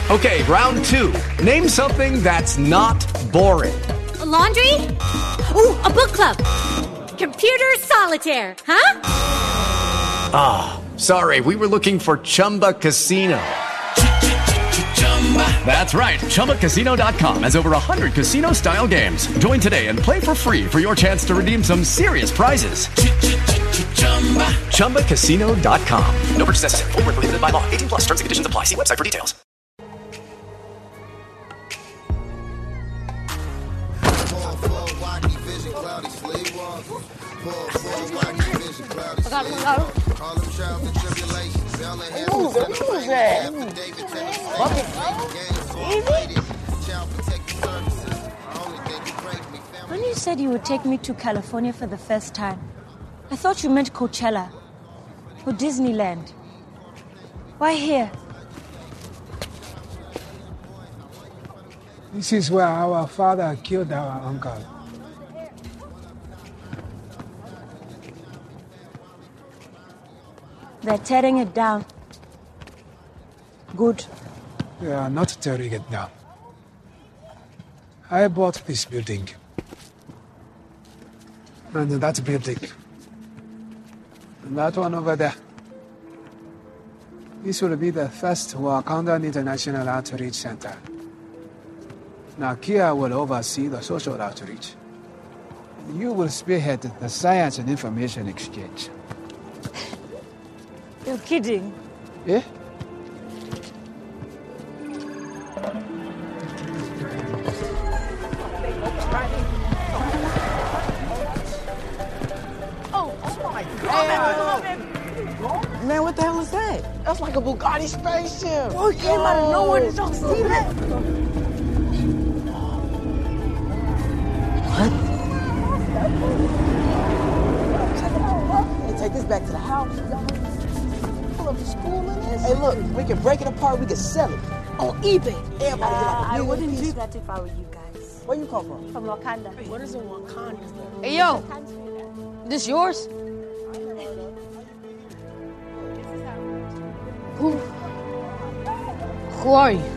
Okay, round two. Name something that's not boring. A laundry? Ooh, a book club. Computer solitaire, huh? Ah, sorry, we were looking for Chumba Casino. That's right, ChumbaCasino.com has over 100 casino-style games. Join today and play for free for your chance to redeem some serious prizes. ChumbaCasino.com. No purchase necessary. Void where prohibited by law. 18 plus. Terms and conditions apply. See website for details. When you said you would take me to California for the first time, I thought you meant Coachella or Disneyland. Why here? This is where our father killed our uncle. They're tearing it down. Good. They are not tearing it down. I bought this building. And that building. And that one over there. This will be the first Wakanda International Outreach Center. Now, Kia will oversee the social outreach. You will spearhead the science and information exchange. You're kidding. Eh? Man, what the hell is that? That's like a Bugatti spaceship. Oh, it came out of nowhere. Did y'all see that? What? Hey, take this back to the house. Pull up the school in this. Hey, look, we can break it apart. We can sell it on eBay. Everybody get like a I wouldn't piece. do that if I were you guys. Where you come from? From Wakanda. What is a Wakanda? Hey, yo, this yours? Who are you?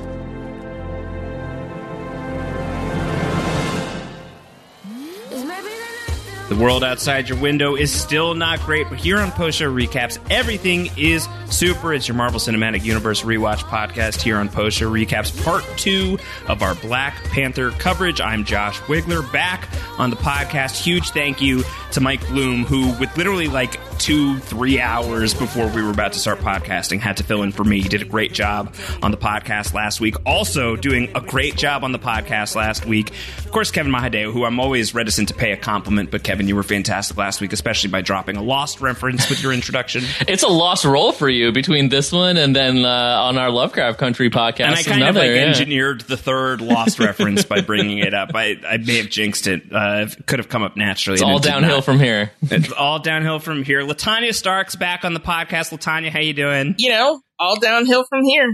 The world outside your window is still not great, but here on Post Show Recaps, everything is super. It's your Marvel Cinematic Universe rewatch podcast here on Post Show Recaps, part 2 of our Black Panther coverage. I'm Josh Wigler, back on the podcast. Huge thank you to Mike Bloom, who, with literally like 2-3 hours before we were about to start podcasting, had to fill in for me. He did a great job on the podcast last week. Also doing a great job on the podcast last week, of course, Kevin Mahadeo, who I'm always reticent to pay a compliment, but Kevin, you were fantastic last week, especially by dropping a Lost reference with your introduction. It's a lost role for you between this one and then on our Lovecraft Country podcast. And I kind of engineered the third Lost reference by bringing it up. I may have jinxed it. It could have come up naturally. It's all downhill from here. It's all downhill from here. Latanya Stark's back on the podcast. Latanya, how you doing? You know, all downhill from here.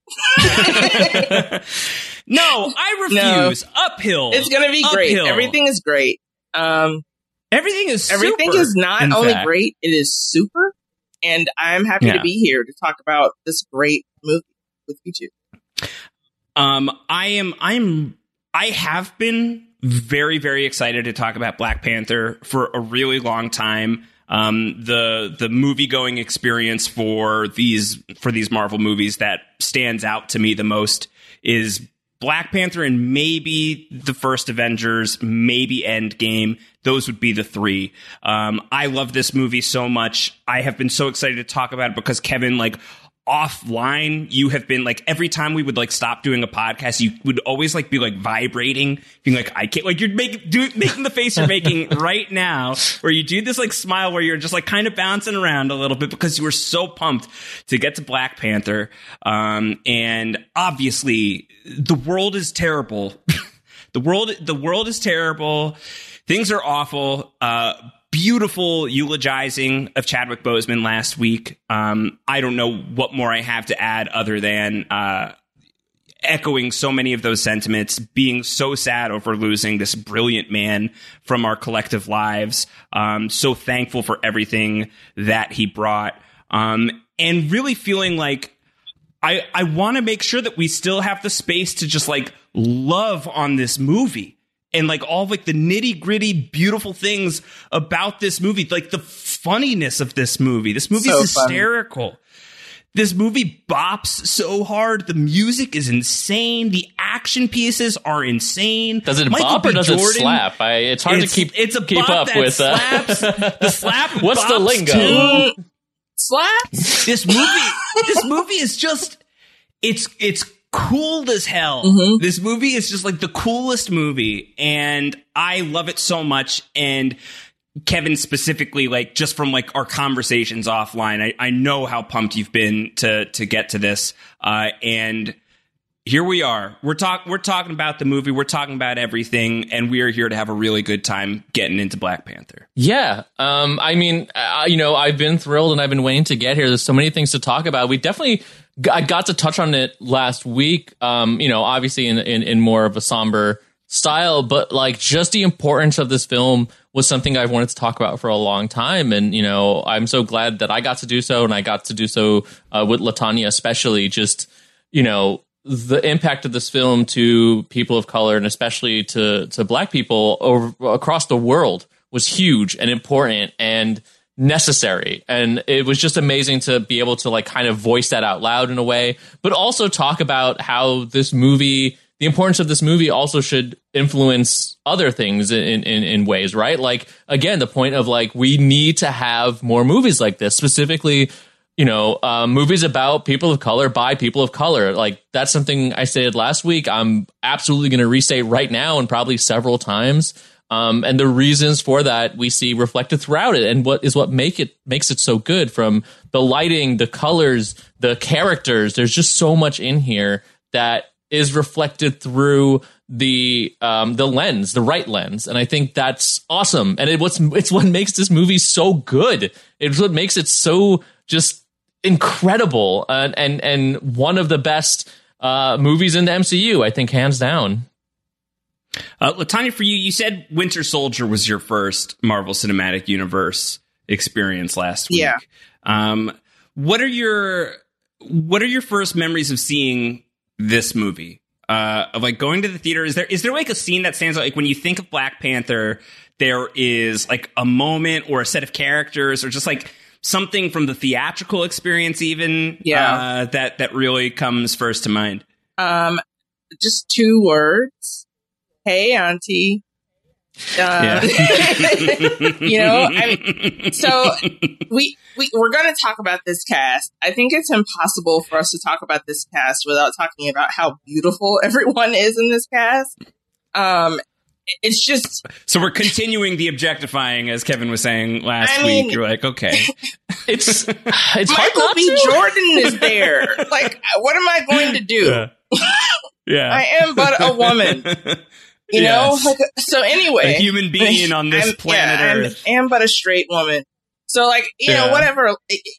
No, I refuse. No. Uphill. It's going to be great. Everything is great. Everything is super, everything is not only great, it is super. And I'm happy to be here to talk about this great movie with you two. I have been very, very excited to talk about Black Panther for a really long time. The movie going experience for these Marvel movies that stands out to me the most is Black Panther and maybe the first Avengers, maybe Endgame. Those would be the three. I love this movie so much. I have been so excited to talk about it because Kevin, like, offline, you have been like, every time we would like stop doing a podcast, you would always like be like vibrating, being like, I can't, like, you're making the face you're making right now, where you do this like smile where you're just like kind of bouncing around a little bit because you were so pumped to get to Black Panther. And obviously the world is terrible. The world is terrible. Things are awful. Beautiful eulogizing of Chadwick Boseman last week. I don't know what more I have to add other than echoing so many of those sentiments, being so sad over losing this brilliant man from our collective lives. So thankful for everything that he brought. And really feeling like I want to make sure that we still have the space to just like love on this movie and like all of, like the nitty gritty beautiful things about this movie, like the funniness of this movie. This movie is hysterical. Funny. This movie bops so hard. The music is insane. The action pieces are insane. Does it bop or does it slap? It's hard to keep up with. Slaps. The slap. What's the lingo? Too. Slaps. This movie is just it's cool as hell. This movie is just like the coolest movie, and I love it so much. And Kevin, specifically, like just from like our conversations offline, I know how pumped you've been to get to this, and here we are. We're talking about the movie. We're talking about everything, and we are here to have a really good time getting into Black Panther. Yeah, I mean, I've been thrilled, and I've been waiting to get here. There's so many things to talk about. We definitely I got to touch on it last week. Obviously in more of a somber style, but like just the importance of this film was something I've wanted to talk about for a long time. And, I'm so glad that I got to do so. And I got to do so with LaTanya, especially just, the impact of this film to people of color and especially to Black people across the world was huge and important and necessary. And it was just amazing to be able to like kind of voice that out loud in a way, but also talk about how this movie, the importance of this movie also should influence other things in ways, right? Like, again, the point of like, we need to have more movies like this, specifically, movies about people of color by people of color. Like, that's something I said last week. I'm absolutely going to restate right now and probably several times. And the reasons for that we see reflected throughout it, and what makes it so good, from the lighting, the colors, the characters. There's just so much in here that is reflected through the lens, the right lens. And I think that's awesome. And it's what makes this movie so good. It's what makes it so just incredible and one of the best movies in the MCU, I think, hands down. LaTanya, for you said Winter Soldier was your first Marvel Cinematic Universe experience last week. Yeah. What are your first memories of seeing this movie, of like going to the theater? Is there like a scene that stands out? Like when you think of Black Panther, there is like a moment or a set of characters or just like something from the theatrical experience even, that really comes first to mind? Just two words. Hey, Auntie. So we're going to talk about this cast. I think it's impossible for us to talk about this cast without talking about how beautiful everyone is in this cast. It's just, so we're continuing the objectifying, as Kevin was saying last week. You're like, okay, it's Michael B. Jordan is there. Like, what am I going to do? Yeah. I am but a woman. You know, so anyway, a human being on this planet Earth. I am but a straight woman. So like, whatever.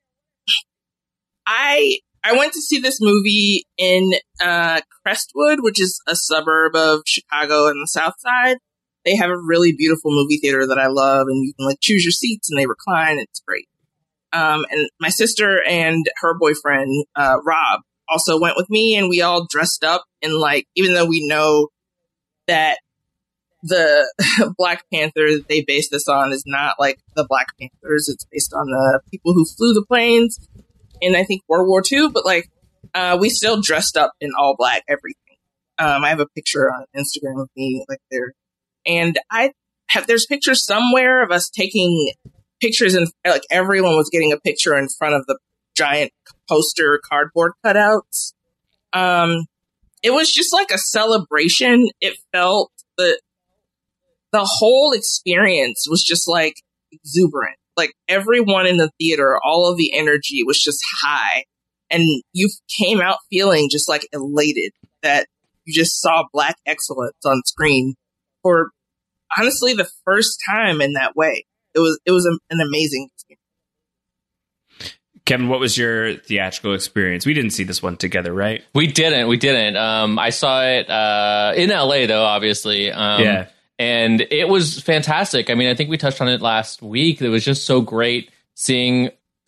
I went to see this movie in Crestwood, which is a suburb of Chicago in the South Side. They have a really beautiful movie theater that I love, and you can like choose your seats and they recline. It's great. And my sister and her boyfriend, Rob, also went with me, and we all dressed up in like, even though we know that the Black Panther that they base this on is not like the Black Panthers. It's based on the people who flew the planes in, I think, World War II. But like, we still dressed up in all black, everything. I have a picture on Instagram of me like there. And there's pictures somewhere of us taking pictures, and like everyone was getting a picture in front of the giant poster cardboard cutouts. It was just like a celebration. It felt the whole experience was just like exuberant. Like everyone in the theater, all of the energy was just high. And you came out feeling just like elated that you just saw Black excellence on screen for honestly the first time in that way. It was an amazing experience. Kevin, what was your theatrical experience? We didn't see this one together, right? We didn't. I saw it in LA, though, obviously. And it was fantastic. I mean, I think we touched on it last week. It was just so great seeing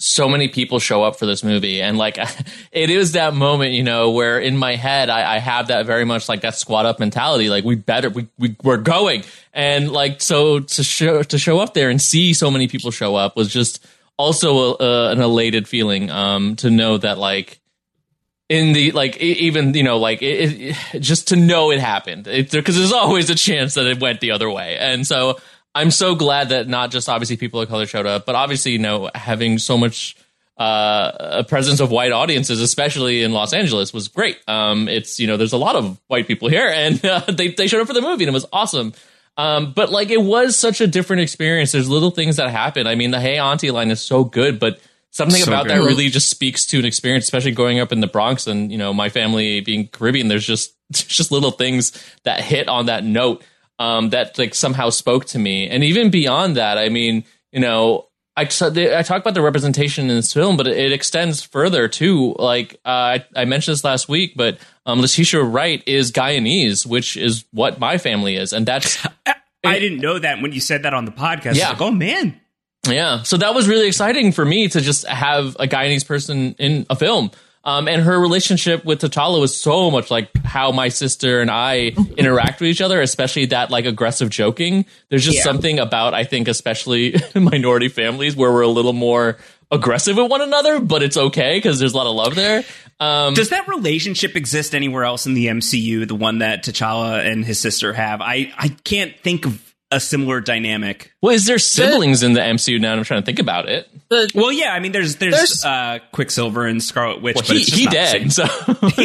so many people show up for this movie, and like it is that moment, you know, where in my head I have that very much like that squad up mentality, like we're going, and like so to show up there and see so many people show up was just also an elated feeling, to know that like in the like even, you know, like it just to know it happened, because there's always a chance that it went the other way. And so I'm so glad that not just obviously people of color showed up, but obviously, you know, having so much a presence of white audiences, especially in Los Angeles, was great. It's, you know, there's a lot of white people here, and they showed up for the movie, and it was awesome. But like it was such a different experience. There's little things that happen. I mean, the "Hey Auntie" line is so good, but something so about good. That really just speaks to an experience, especially growing up in the Bronx and, you know, my family being Caribbean. There's just little things that hit on that note that like somehow spoke to me. And even beyond that, I mean, you know, I talk about the representation in this film, but it extends further too. Like I mentioned this last week, but Letitia Wright is Guyanese, which is what my family is, and that's I didn't know that when you said that on the podcast. Yeah. Like, oh man. Yeah, so that was really exciting for me to just have a Guyanese person in a film. And her relationship with T'Challa was so much like how my sister and I interact with each other, especially that like aggressive joking. There's just something about, I think, especially minority families where we're a little more aggressive with one another, but it's okay because there's a lot of love there. Does that relationship exist anywhere else in the MCU, the one that T'Challa and his sister have? I can't think of a similar dynamic. Well, is there siblings in the MCU now? I'm trying to think about it. Well, yeah, I mean, there's Quicksilver and Scarlet Witch, well, but he dead, so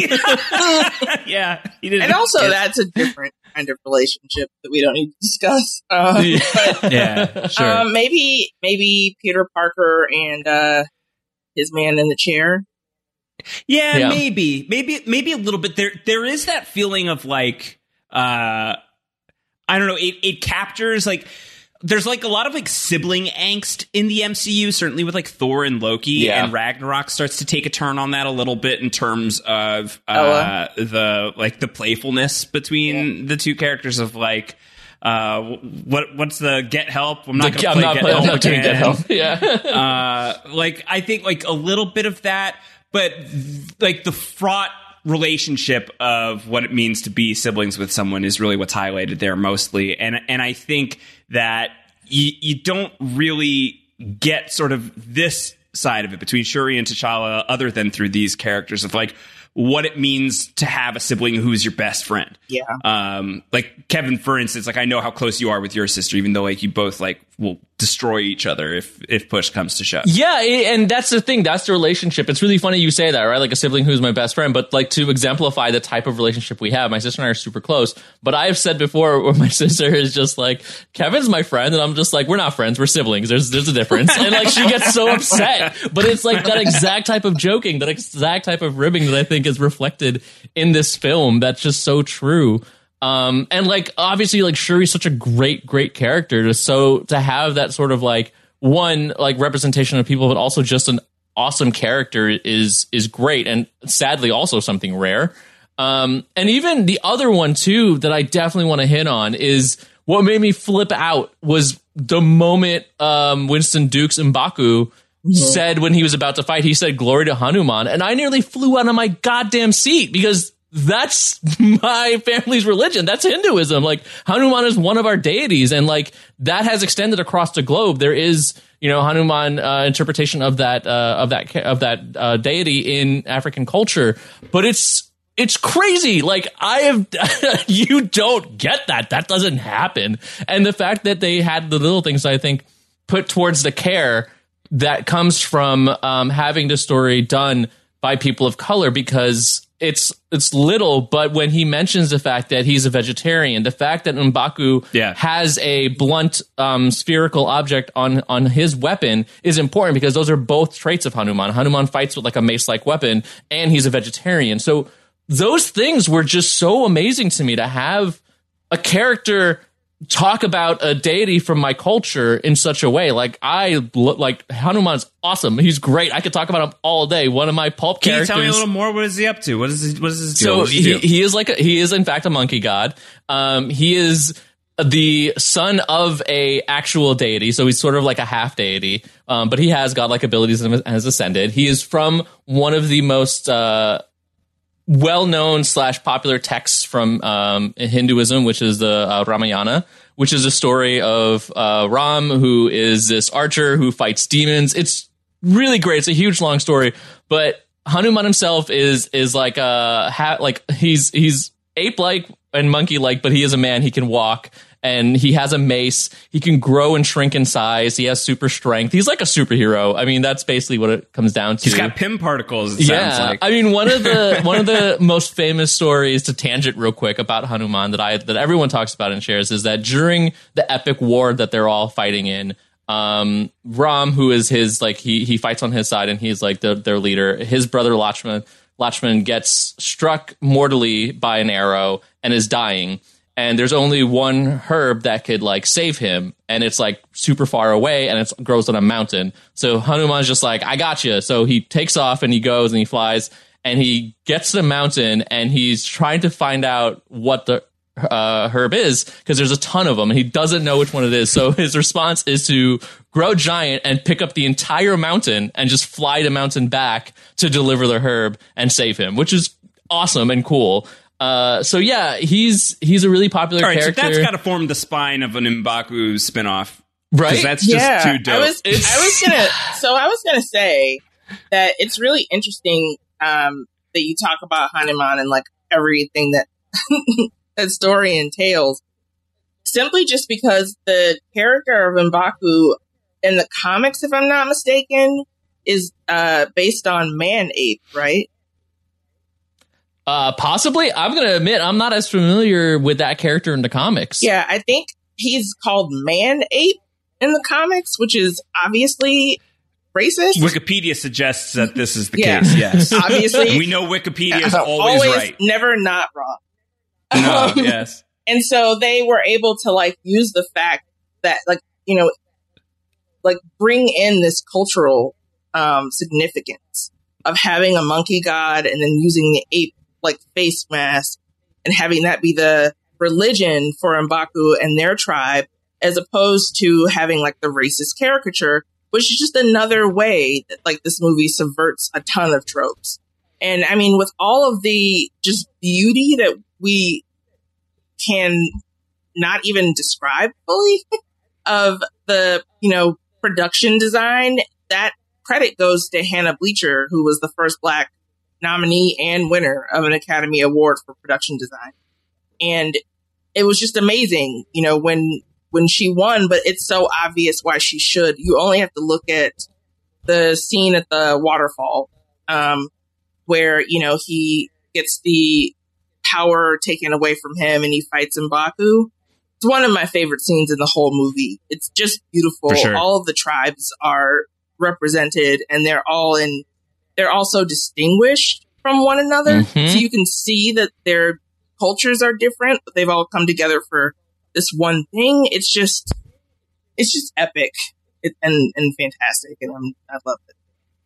yeah, he didn't. And also, that's a different kind of relationship that we don't need to discuss. But, yeah, sure. Maybe Peter Parker and his man in the chair. Yeah, maybe a little bit. There is that feeling of like, I don't know. It captures like there's like a lot of like sibling angst in the MCU, certainly with like Thor and Loki, and Ragnarok starts to take a turn on that a little bit in terms of the playfulness between the two characters of like what's the get help? I'm not going to play get help. Yeah, like I think like a little bit of that, but like the fraught relationship of what it means to be siblings with someone is really what's highlighted there mostly, and I think that you don't really get sort of this side of it between Shuri and T'Challa other than through these characters of like what it means to have a sibling who's your best friend. Like Kevin, for instance, like I know how close you are with your sister, even though like you both like will destroy each other if push comes to shove. Yeah, and that's the thing. That's the relationship. It's really funny you say that, right? Like a sibling who's my best friend, but like to exemplify the type of relationship we have, my sister and I are super close. But I have said before where my sister is just like, Kevin's my friend, and I'm just like, we're not friends, we're siblings. There's a difference. And like she gets so upset. But it's like that exact type of joking, that exact type of ribbing that I think is reflected in this film. That's just so true. And like obviously like Shuri's such a great character to have that sort of like one like representation of people, but also just an awesome character is great, and sadly also something rare. And even the other one too that I definitely want to hit on is what made me flip out was the moment Winston Duke's M'Baku said when he was about to fight, he said "Glory to Hanuman," and I nearly flew out of my goddamn seat because that's my family's religion. That's Hinduism. Like Hanuman is one of our deities, and like that has extended across the globe. There is, you know, Hanuman interpretation of that deity in African culture, but it's crazy. Like you don't get that. That doesn't happen. And the fact that they had the little things, I think, put towards the care that comes from having the story done by people of color, because it's little, but when he mentions the fact that he's a vegetarian, the fact that M'Baku has a blunt spherical object on his weapon is important, because those are both traits of Hanuman. Hanuman fights with like a mace-like weapon, and he's a vegetarian. So those things were just so amazing to me, to have a character talk about a deity from my culture in such a way. Like like Hanuman's awesome. He's great. I could talk about him all day. One of my pulp characters. Can you tell me a little more? What is he up to? What is his deal? So he is in fact a monkey god. He is the son of a actual deity, so he's sort of like a half deity, but he has godlike abilities and has ascended. He is from one of the most well-known / popular texts from Hinduism, which is the Ramayana, which is a story of Ram, who is this archer who fights demons. It's really great. It's a huge, long story, but Hanuman himself is like he's ape-like and monkey-like, but he is a man. He can walk. And he has a mace. He can grow and shrink in size. He has super strength. He's like a superhero. I mean, that's basically what it comes down to. He's got Pym particles. It sounds like. I mean, one of the most famous stories, to tangent real quick, about Hanuman that everyone talks about and shares is that during the epic war that they're all fighting in, Ram, who is his he fights on his side and he's like their leader. His brother Lakshman gets struck mortally by an arrow and is dying. And there's only one herb that could save him, and it's super far away, and it grows on a mountain. So Hanuman's just like, I got you. So he takes off and he goes and he flies and he gets to the mountain and he's trying to find out what the herb is, because there's a ton of them and he doesn't know which one it is. So his response is to grow giant and pick up the entire mountain and just fly the mountain back to deliver the herb and save him, which is awesome and cool. So yeah, he's a really popular character. So that's got to form the spine of an M'Baku spinoff, right? Because that's just too dope. I was gonna say that it's really interesting that you talk about Hanuman and everything that that story entails. Simply just because the character of M'Baku in the comics, if I'm not mistaken, is based on man-ape, right? Possibly. I'm going to admit I'm not as familiar with that character in the comics. Yeah, I think he's called Man-Ape in the comics, which is obviously racist. Wikipedia suggests that this is the case, yes. Obviously. We know Wikipedia is always right. Never not wrong. No, yes. And so they were able to use the fact that bring in this cultural significance of having a monkey god and then using the ape face mask and having that be the religion for M'Baku and their tribe, as opposed to having the racist caricature, which is just another way that this movie subverts a ton of tropes. And I mean, with all of the just beauty that we can not even describe fully of the, production design, that credit goes to Hannah Bleacher, who was the first Black nominee and winner of an Academy Award for production design. And it was just amazing, when she won, but it's so obvious why she should. You only have to look at the scene at the waterfall, where, he gets the power taken away from him and he fights M'Baku. It's one of my favorite scenes in the whole movie. It's just beautiful. Sure. All of the tribes are represented and they're also distinguished from one another. Mm-hmm. So you can see that their cultures are different, but they've all come together for this one thing. It's just epic and fantastic. And I love it.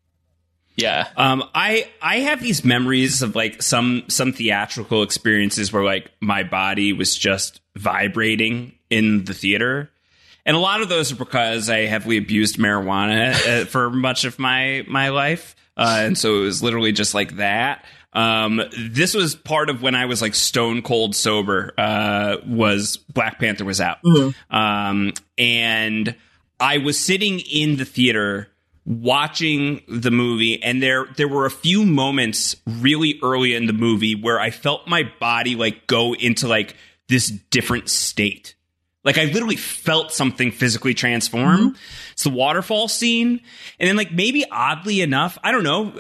Yeah. I have these memories of some theatrical experiences where my body was just vibrating in the theater. And a lot of those are because I heavily abused marijuana for much of my life. And so it was literally just like that. This was part of when I was stone cold sober, was Black Panther was out. Mm-hmm. And I was sitting in the theater watching the movie, and there were a few moments really early in the movie where I felt my body go into this different state. I literally felt something physically transform. Mm-hmm. It's the waterfall scene. And then maybe oddly enough, I don't know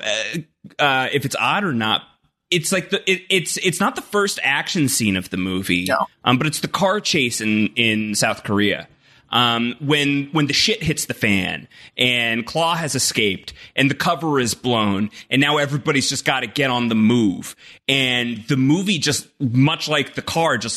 if it's odd or not. It's it's not the first action scene of the movie, no. But it's the car chase in South Korea. When the shit hits the fan and Claw has escaped and the cover is blown and now everybody's just got to get on the move. And the movie, just much like the car, just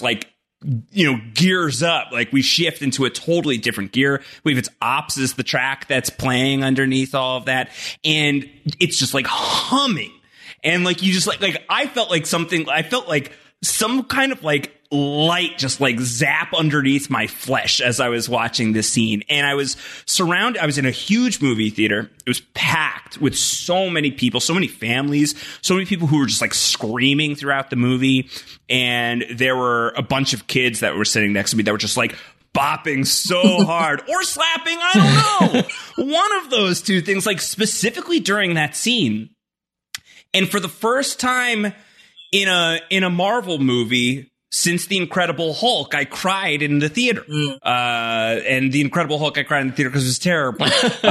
gears up. We shift into a totally different gear. I believe it's Ops is the track that's playing underneath all of that. And it's just humming. And you just I felt something, I felt some kind of light just like zap underneath my flesh as I was watching this scene. And I was in a huge movie theater. It was packed with so many people, so many families, so many people who were just like screaming throughout the movie. And there were a bunch of kids that were sitting next to me that were just like bopping so hard or slapping. I don't know. One of those two things, like specifically during that scene. And for the first time in a Marvel movie since The Incredible Hulk, I cried in the theater. And The Incredible Hulk, I cried in the theater because it was terrible.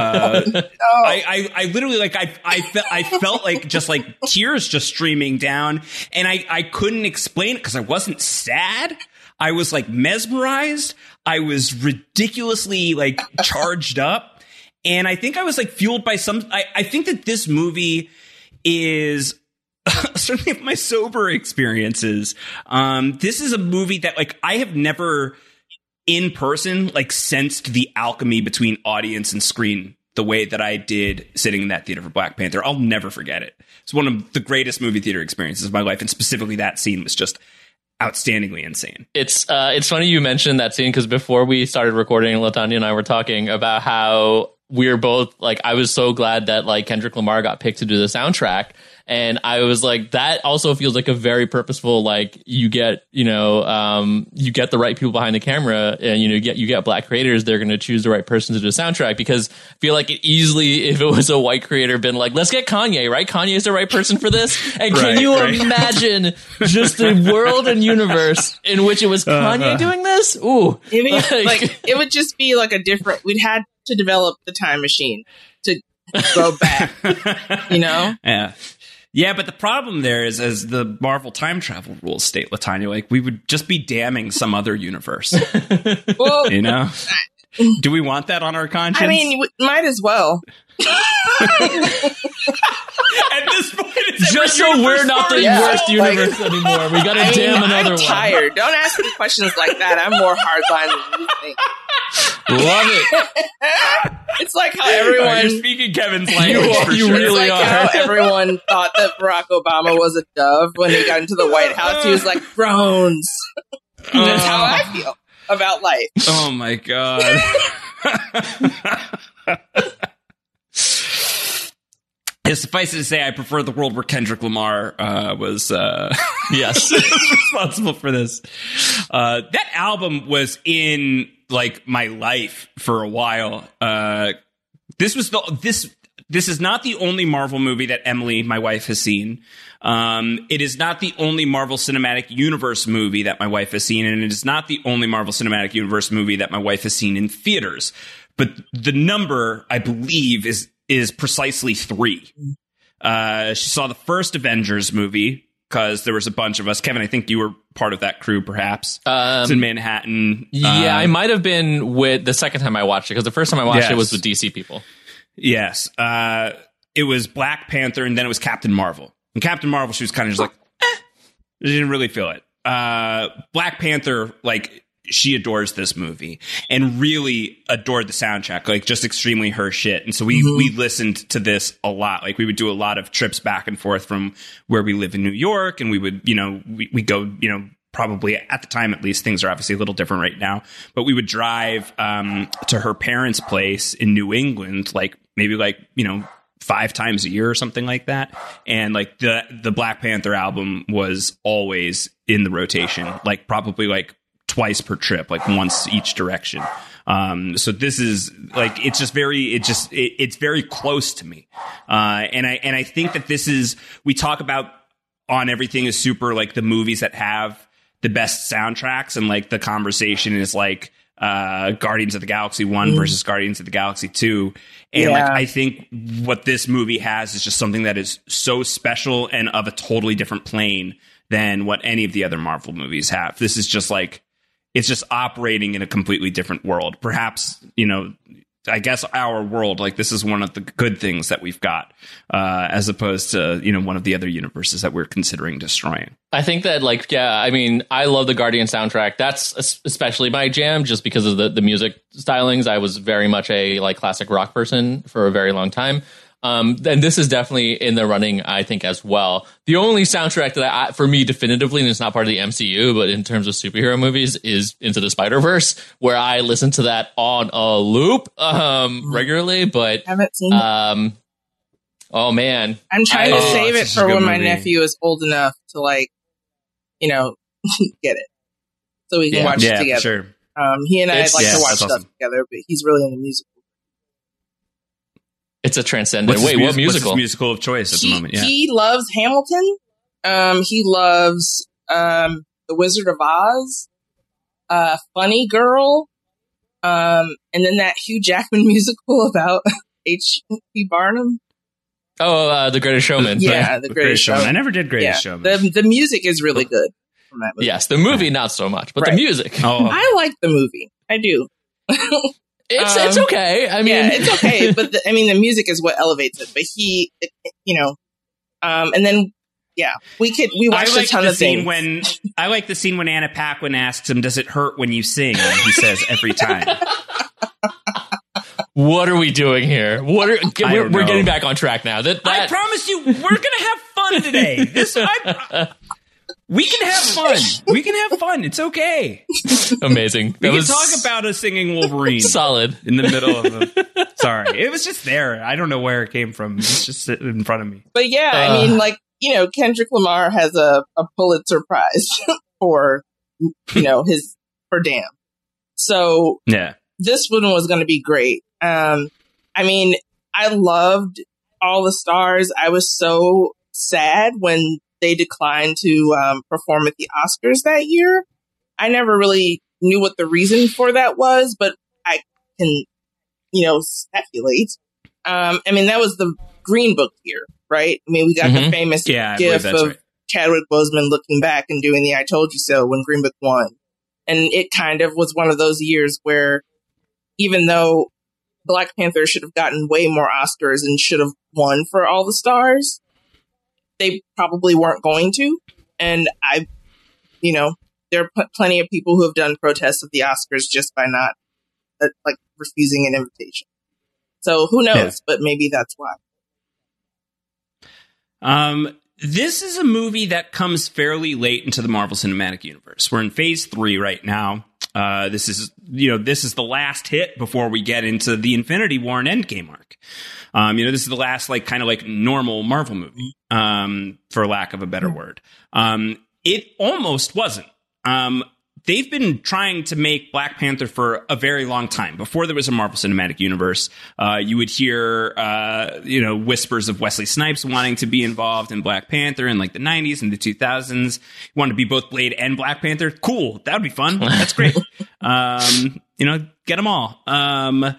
I literally, like, I felt like just like tears just streaming down, and I couldn't explain it because I wasn't sad. I was like mesmerized. I was ridiculously like charged up. And I think I was like fueled by I think that this movie is certainly of my sober experiences. This is a movie that like I have never in person like sensed the alchemy between audience and screen the way that I did sitting in that theater for Black Panther. I'll never forget it. It's one of the greatest movie theater experiences of my life. And specifically that scene was just outstandingly insane. It's funny you mentioned that scene because before we started recording, LaTanya and I were talking about how we're both like, I was so glad that like Kendrick Lamar got picked to do the soundtrack. And I was like, that also feels like a very purposeful, like you get the right people behind the camera, and you get Black creators. They're going to choose the right person to do the soundtrack, because I feel like it easily, if it was a white creator, been like, let's get Kanye, right? Kanye is the right person for this. And can you imagine just the world and universe in which it was Kanye doing this? Ooh, it would just be like a different. We'd had to develop the time machine to go back, you know? Yeah. Yeah, but the problem there is, as the Marvel time travel rules state, LaTanya, like we would just be damning some other universe. Well, you know? Do we want that on our conscience? I mean, might as well. At this point, it's just so we're not the worst universe anymore. We gotta damn another one. I'm tired. Don't ask me questions like that. I'm more hardline than you think. Love it. It's like how everyone... You're speaking Kevin's language. You really are. How everyone thought that Barack Obama was a dove when he got into the White House. He was like, drones. That's how I feel about life. Oh, my God. Suffice it to say, I prefer the world where Kendrick Lamar was responsible for this. That album was in like my life for a while. This is not the only Marvel movie that Emily, my wife, has seen. It is not the only Marvel Cinematic Universe movie that my wife has seen, and it is not the only Marvel Cinematic Universe movie that my wife has seen in theaters. But the number, I believe, is precisely 3. She saw the first Avengers movie because there was a bunch of us. Kevin, I think you were part of that crew, perhaps. It's in Manhattan. Yeah, I might have been with the second time I watched it, because the first time I watched it was with DC people. Yes. It was Black Panther, and then it was Captain Marvel. And Captain Marvel, she was kind of just like, She didn't really feel it. Black Panther, like, she adores this movie and really adored the soundtrack, like just extremely her shit. And so we listened to this a lot. Like we would do a lot of trips back and forth from where we live in New York. And we would, we go, probably at the time, at least, things are obviously a little different right now, but we would drive to her parents' place in New England, like maybe 5 times a year or something like that. And like the Black Panther album was always in the rotation, like probably like twice per trip, like once each direction. So this is like, it's just it's very close to me. And I think that this is, we talk about On Everything is Super, like the movies that have the best soundtracks, and like the conversation is like, Guardians of the Galaxy 1 versus Guardians of the Galaxy 2. And like, I think what this movie has is just something that is so special and of a totally different plane than what any of the other Marvel movies have. This is just like, it's just operating in a completely different world. Perhaps, I guess our world, like this is one of the good things that we've got, as opposed to, one of the other universes that we're considering destroying. I think that I love the Guardian soundtrack. That's especially my jam, just because of the music stylings. I was very much a like classic rock person for a very long time. And this is definitely in the running, I think, as well. The only soundtrack that for me, definitively, and it's not part of the MCU, but in terms of superhero movies, is Into the Spider-Verse, where I listen to that on a loop regularly. But haven't seen it. Oh man, I'm trying to save it for when my nephew is old enough to get it, so we can watch it together. Sure. He and I like to watch stuff together, but he's really into music. It's a transcendent. Wait, what musical? What's his musical of choice at the moment? Yeah. He loves Hamilton. He loves The Wizard of Oz, Funny Girl, and then that Hugh Jackman musical about H.P. Barnum. Oh, The Greatest Showman. Yeah, The Greatest Showman. I never did Greatest Showman. The music is really good from that movie. Yes, the movie not so much, but the music. Oh. I like the movie. I do. It's okay. I mean, it's okay, but the music is what elevates it. But he, and then we watched a ton of things. I like the scene when Anna Paquin asks him, "Does it hurt when you sing?" And he says, "Every time." What are we doing here? We're getting back on track now. I promise you, we're gonna have fun today. We can have fun. We can have fun. It's okay. Amazing. We can talk about a singing Wolverine. Solid. In the middle of the... Sorry. It was just there. I don't know where it came from. It's just sitting in front of me. But Kendrick Lamar has a Pulitzer Prize for Damn. So this one was going to be great. I loved All the Stars. I was so sad when they declined to perform at the Oscars that year. I never really knew what the reason for that was, but I can, speculate. That was the Green Book year, right? We got the famous gif of Chadwick Boseman looking back and doing the I Told You So when Green Book won. And it kind of was one of those years where even though Black Panther should have gotten way more Oscars and should have won for All the Stars, they probably weren't going to. And there are plenty of people who have done protests of the Oscars just by not refusing an invitation. So who knows? But maybe that's why. This is a movie that comes fairly late into the Marvel Cinematic Universe. We're in Phase 3 right now. This is the last hit before we get into the Infinity War and Endgame arc. This is the last normal Marvel movie, for lack of a better word. It almost wasn't. They've been trying to make Black Panther for a very long time. Before there was a Marvel Cinematic Universe, you would hear, whispers of Wesley Snipes wanting to be involved in Black Panther in the 90s and the 2000s. He wanted to be both Blade and Black Panther. Cool. That would be fun. That's great. Get them all. I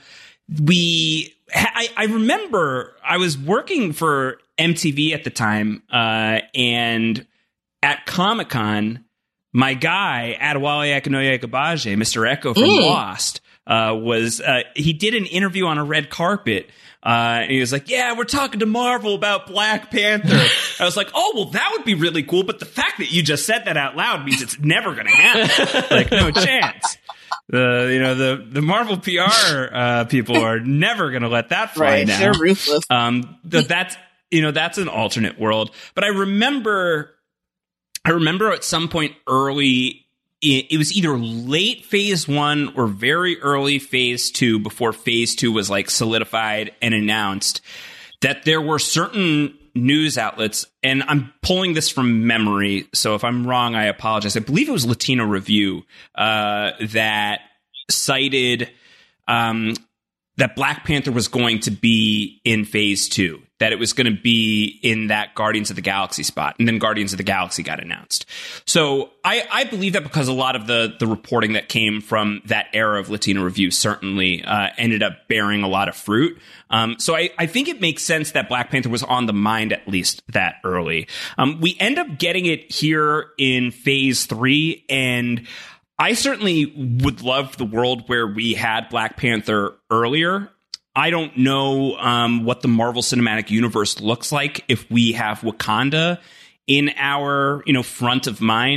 remember I was working for MTV at the time, and at Comic-Con, my guy, Adewale Akinnuoye Agbaje, Mr. Echo from Lost, he did an interview on a red carpet. And he was like, "Yeah, we're talking to Marvel about Black Panther." I was like, "Oh, well, that would be really cool." But the fact that you just said that out loud means it's never going to happen. No chance. The Marvel PR people are never going to let that fly now. They're ruthless. That's an alternate world. But I remember at some point early, it was either late Phase 1 or very early Phase 2, before Phase 2 was solidified and announced, that there were certain news outlets, and I'm pulling this from memory, so if I'm wrong, I apologize. I believe it was Latino Review that cited that Black Panther was going to be in Phase 2, that it was going to be in that Guardians of the Galaxy spot, and then Guardians of the Galaxy got announced. So I believe that because a lot of the reporting that came from that era of Latino Review certainly ended up bearing a lot of fruit. So I think it makes sense that Black Panther was on the mind at least that early. We end up getting it here in Phase 3, and I certainly would love the world where we had Black Panther earlier. I don't know what the Marvel Cinematic Universe looks like if we have Wakanda in our front of mind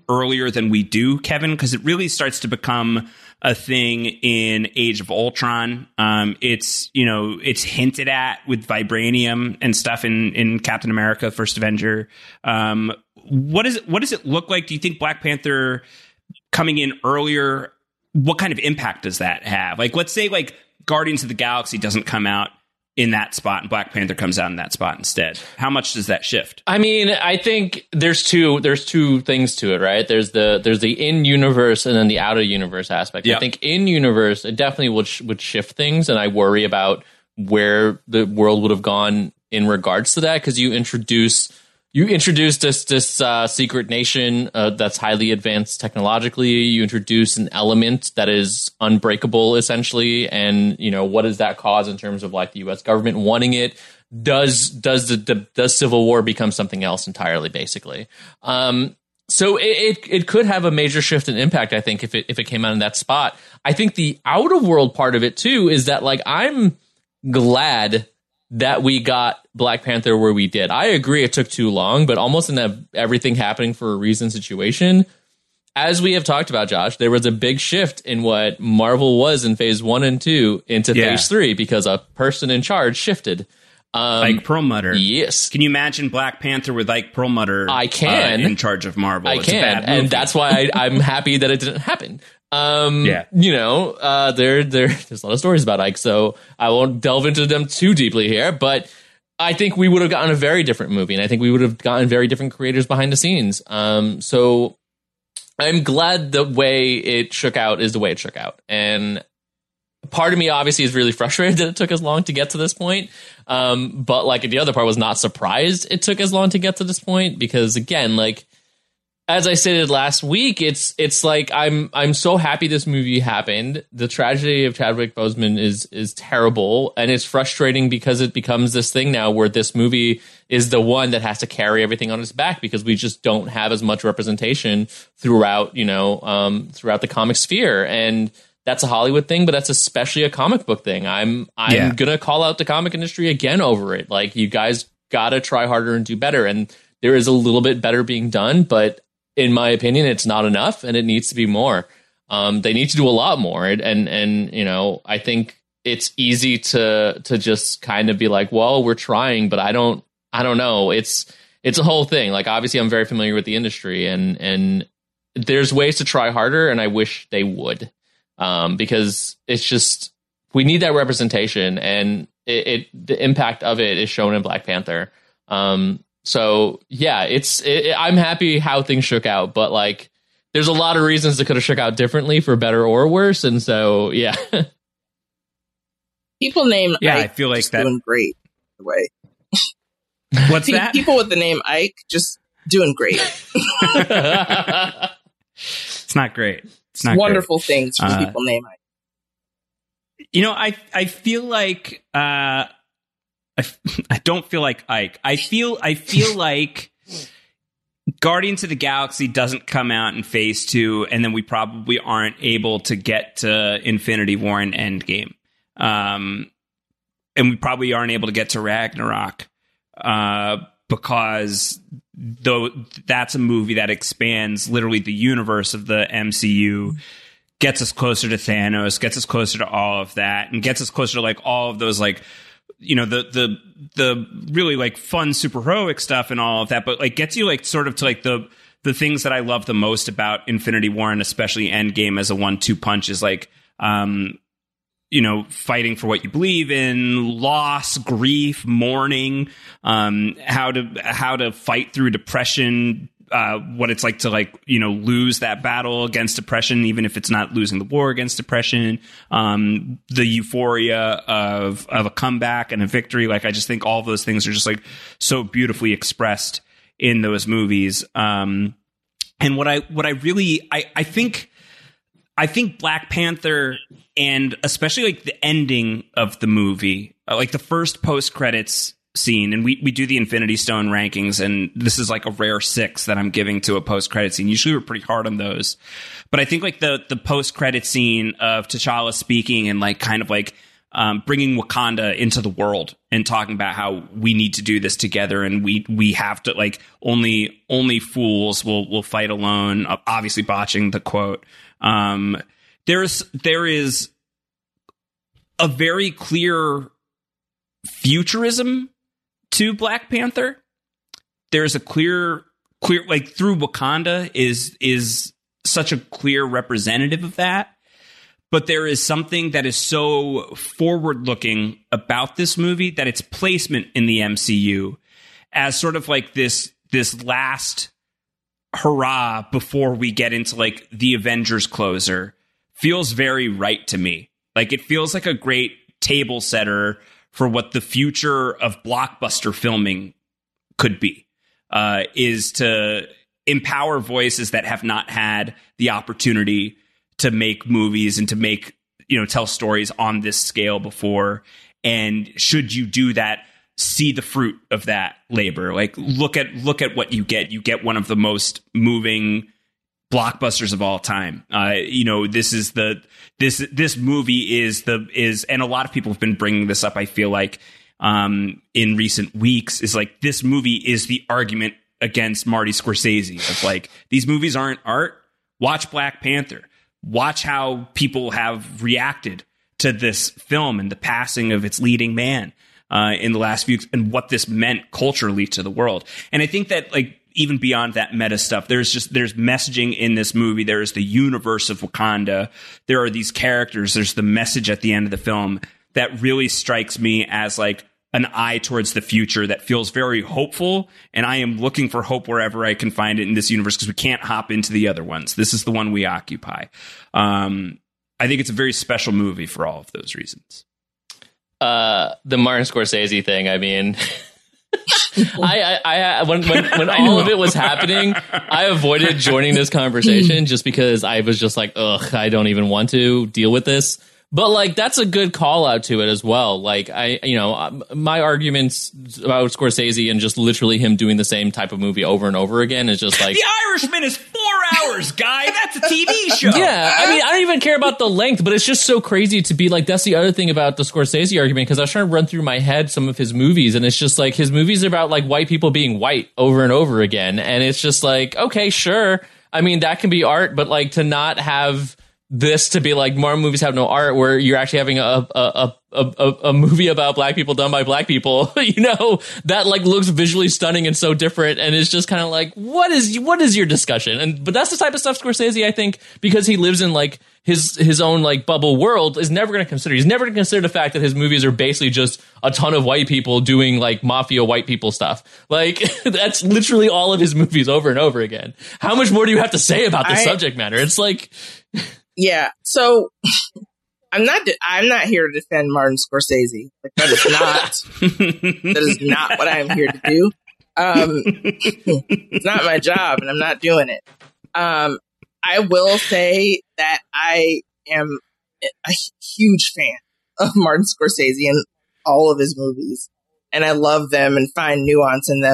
earlier than we do, Kevin, because it really starts to become a thing in Age of Ultron. It's hinted at with vibranium and stuff in Captain America: First Avenger. What does it look like? Do you think Black Panther coming in earlier, what kind of impact does that have? Like, let's say like Guardians of the Galaxy doesn't come out in that spot and Black Panther comes out in that spot instead. How much does that shift? I mean, I think there's two things to it, right? There's the in-universe and then the out-of-universe aspect. Yep. I think in-universe, it definitely would shift things, and I worry about where the world would have gone in regards to that, because you introduce this secret nation that's highly advanced technologically. You introduce an element that is unbreakable, essentially, and what does that cause in terms of like the U.S. government wanting it? Does Civil War become something else entirely, basically? So it could have a major shift in impact, I think, if it came out in that spot. I think the out of world part of it too is that like I'm glad that we got Black Panther where we did. I agree it took too long, but almost in a everything happening for a reason situation. As we have talked about, Josh, there was a big shift in what Marvel was in phase 1 and 2 into phase 3 because a person in charge shifted. Like Perlmutter. Yes. Can you imagine Black Panther with like Perlmutter I can. In charge of Marvel? It's can. A bad movie. And that's why I'm happy that it didn't happen. There's a lot of stories about Ike, so I won't delve into them too deeply here, but I think we would have gotten a very different movie, and I think we would have gotten very different creators behind the scenes. So I'm glad the way it shook out is the way it shook out. And part of me obviously is really frustrated that it took as long to get to this point. But like the other part was not surprised it took as long to get to this point, because again, like, as I stated last week, it's like I'm so happy this movie happened. The tragedy of Chadwick Boseman is terrible, and it's frustrating because it becomes this thing now where this movie is the one that has to carry everything on its back because we just don't have as much representation throughout the comic sphere, and that's a Hollywood thing, but that's especially a comic book thing. I'm gonna call out the comic industry again over it. Like, you guys gotta try harder and do better, and there is a little bit better being done, but in my opinion, it's not enough, and it needs to be more. They need to do a lot more, and I think it's easy to just kind of be like, well, we're trying, but I don't know. It's a whole thing. Like, obviously, I'm very familiar with the industry, and there's ways to try harder, and I wish they would, because it's just, we need that representation, and the impact of it is shown in Black Panther. So yeah, I'm happy how things shook out, but like, there's a lot of reasons that could have shook out differently for better or worse. And so, yeah. People name Ike I feel like that doing great. The way. What's that? People with the name Ike just doing great. It's not great. It's not wonderful great. Things when people name Ike. I feel like I don't feel like Ike. I feel like Guardians of the Galaxy doesn't come out in phase 2, and then we probably aren't able to get to Infinity War and Endgame. And we probably aren't able to get to Ragnarok because that's a movie that expands literally the universe of the MCU, gets us closer to Thanos, gets us closer to all of that, and gets us closer to like all of those like, the really like fun superheroic stuff and all of that, but like gets you like sort of to like the things that I love the most about Infinity War and especially Endgame as a 1-2 punch is like, fighting for what you believe in, loss, grief, mourning, how to fight through depression, what it's like to lose that battle against depression, even if it's not losing the war against depression, the euphoria of a comeback and a victory. Like, I just think all of those things are just like so beautifully expressed in those movies. And what I really think Black Panther, and especially like the ending of the movie, like the first post-credits scene, and we do the Infinity Stone rankings, and this is like a rare 6 that I'm giving to a post-credit scene. Usually we're pretty hard on those, but I think like the post-credit scene of T'Challa speaking and like kind of like bringing Wakanda into the world and talking about how we need to do this together, and we have to, like, only fools will fight alone. Obviously, botching the quote. There is a very clear futurism to Black Panther. There's a clear, like, through Wakanda is such a clear representative of that. But there is something that is so forward-looking about this movie that its placement in the MCU as sort of like this last hurrah before we get into, like, the Avengers closer feels very right to me. Like, it feels like a great table setter for what the future of blockbuster filming could be, is to empower voices that have not had the opportunity to make movies and to make, tell stories on this scale before. And should you do that, see the fruit of that labor. Like, look at what you get. You get one of the most moving blockbusters of all time. This movie is, and a lot of people have been bringing this up, I feel like, in recent weeks, is like, this movie is the argument against Marty Scorsese of, like, these movies aren't art. Watch Black Panther. Watch how people have reacted to this film and the passing of its leading man in the last few, and what this meant culturally to the world. And I think that, like, even beyond that meta stuff, there's messaging in this movie. There is the universe of Wakanda. There are these characters. There's the message at the end of the film that really strikes me as, like, an eye towards the future that feels very hopeful. And I am looking for hope wherever I can find it in this universe, because we can't hop into the other ones. This is the one we occupy. I think it's a very special movie for all of those reasons. The Martin Scorsese thing, I mean, I when all of it was happening, I avoided joining this conversation just because I was just like, ugh, I don't even want to deal with this. But, like, that's a good call out to it as well. Like, my arguments about Scorsese and just literally him doing the same type of movie over and over again is just like, The Irishman is 4 hours, guy. That's a TV show. Yeah, I mean, I don't even care about the length, but it's just so crazy to be like, that's the other thing about the Scorsese argument, because I was trying to run through my head some of his movies, and it's just like, his movies are about, like, white people being white over and over again, and it's just like, okay, sure. I mean, that can be art, but, like, to not have this to be like, more movies have no art, where you're actually having a movie about black people done by black people, that, like, looks visually stunning and so different, and it's just kind of like, what is your discussion? But that's the type of stuff Scorsese, I think, because he lives in, like, his own, like, bubble world, is never going to consider. He's never going to consider the fact that his movies are basically just a ton of white people doing, like, mafia white people stuff. Like, that's literally all of his movies over and over again. How much more do you have to say about the subject matter? It's like, yeah. So I'm not here to defend Martin Scorsese. Like, that is not what I'm here to do. It's not my job, and I'm not doing it. I will say that I am a huge fan of Martin Scorsese and all of his movies, and I love them and find nuance in them.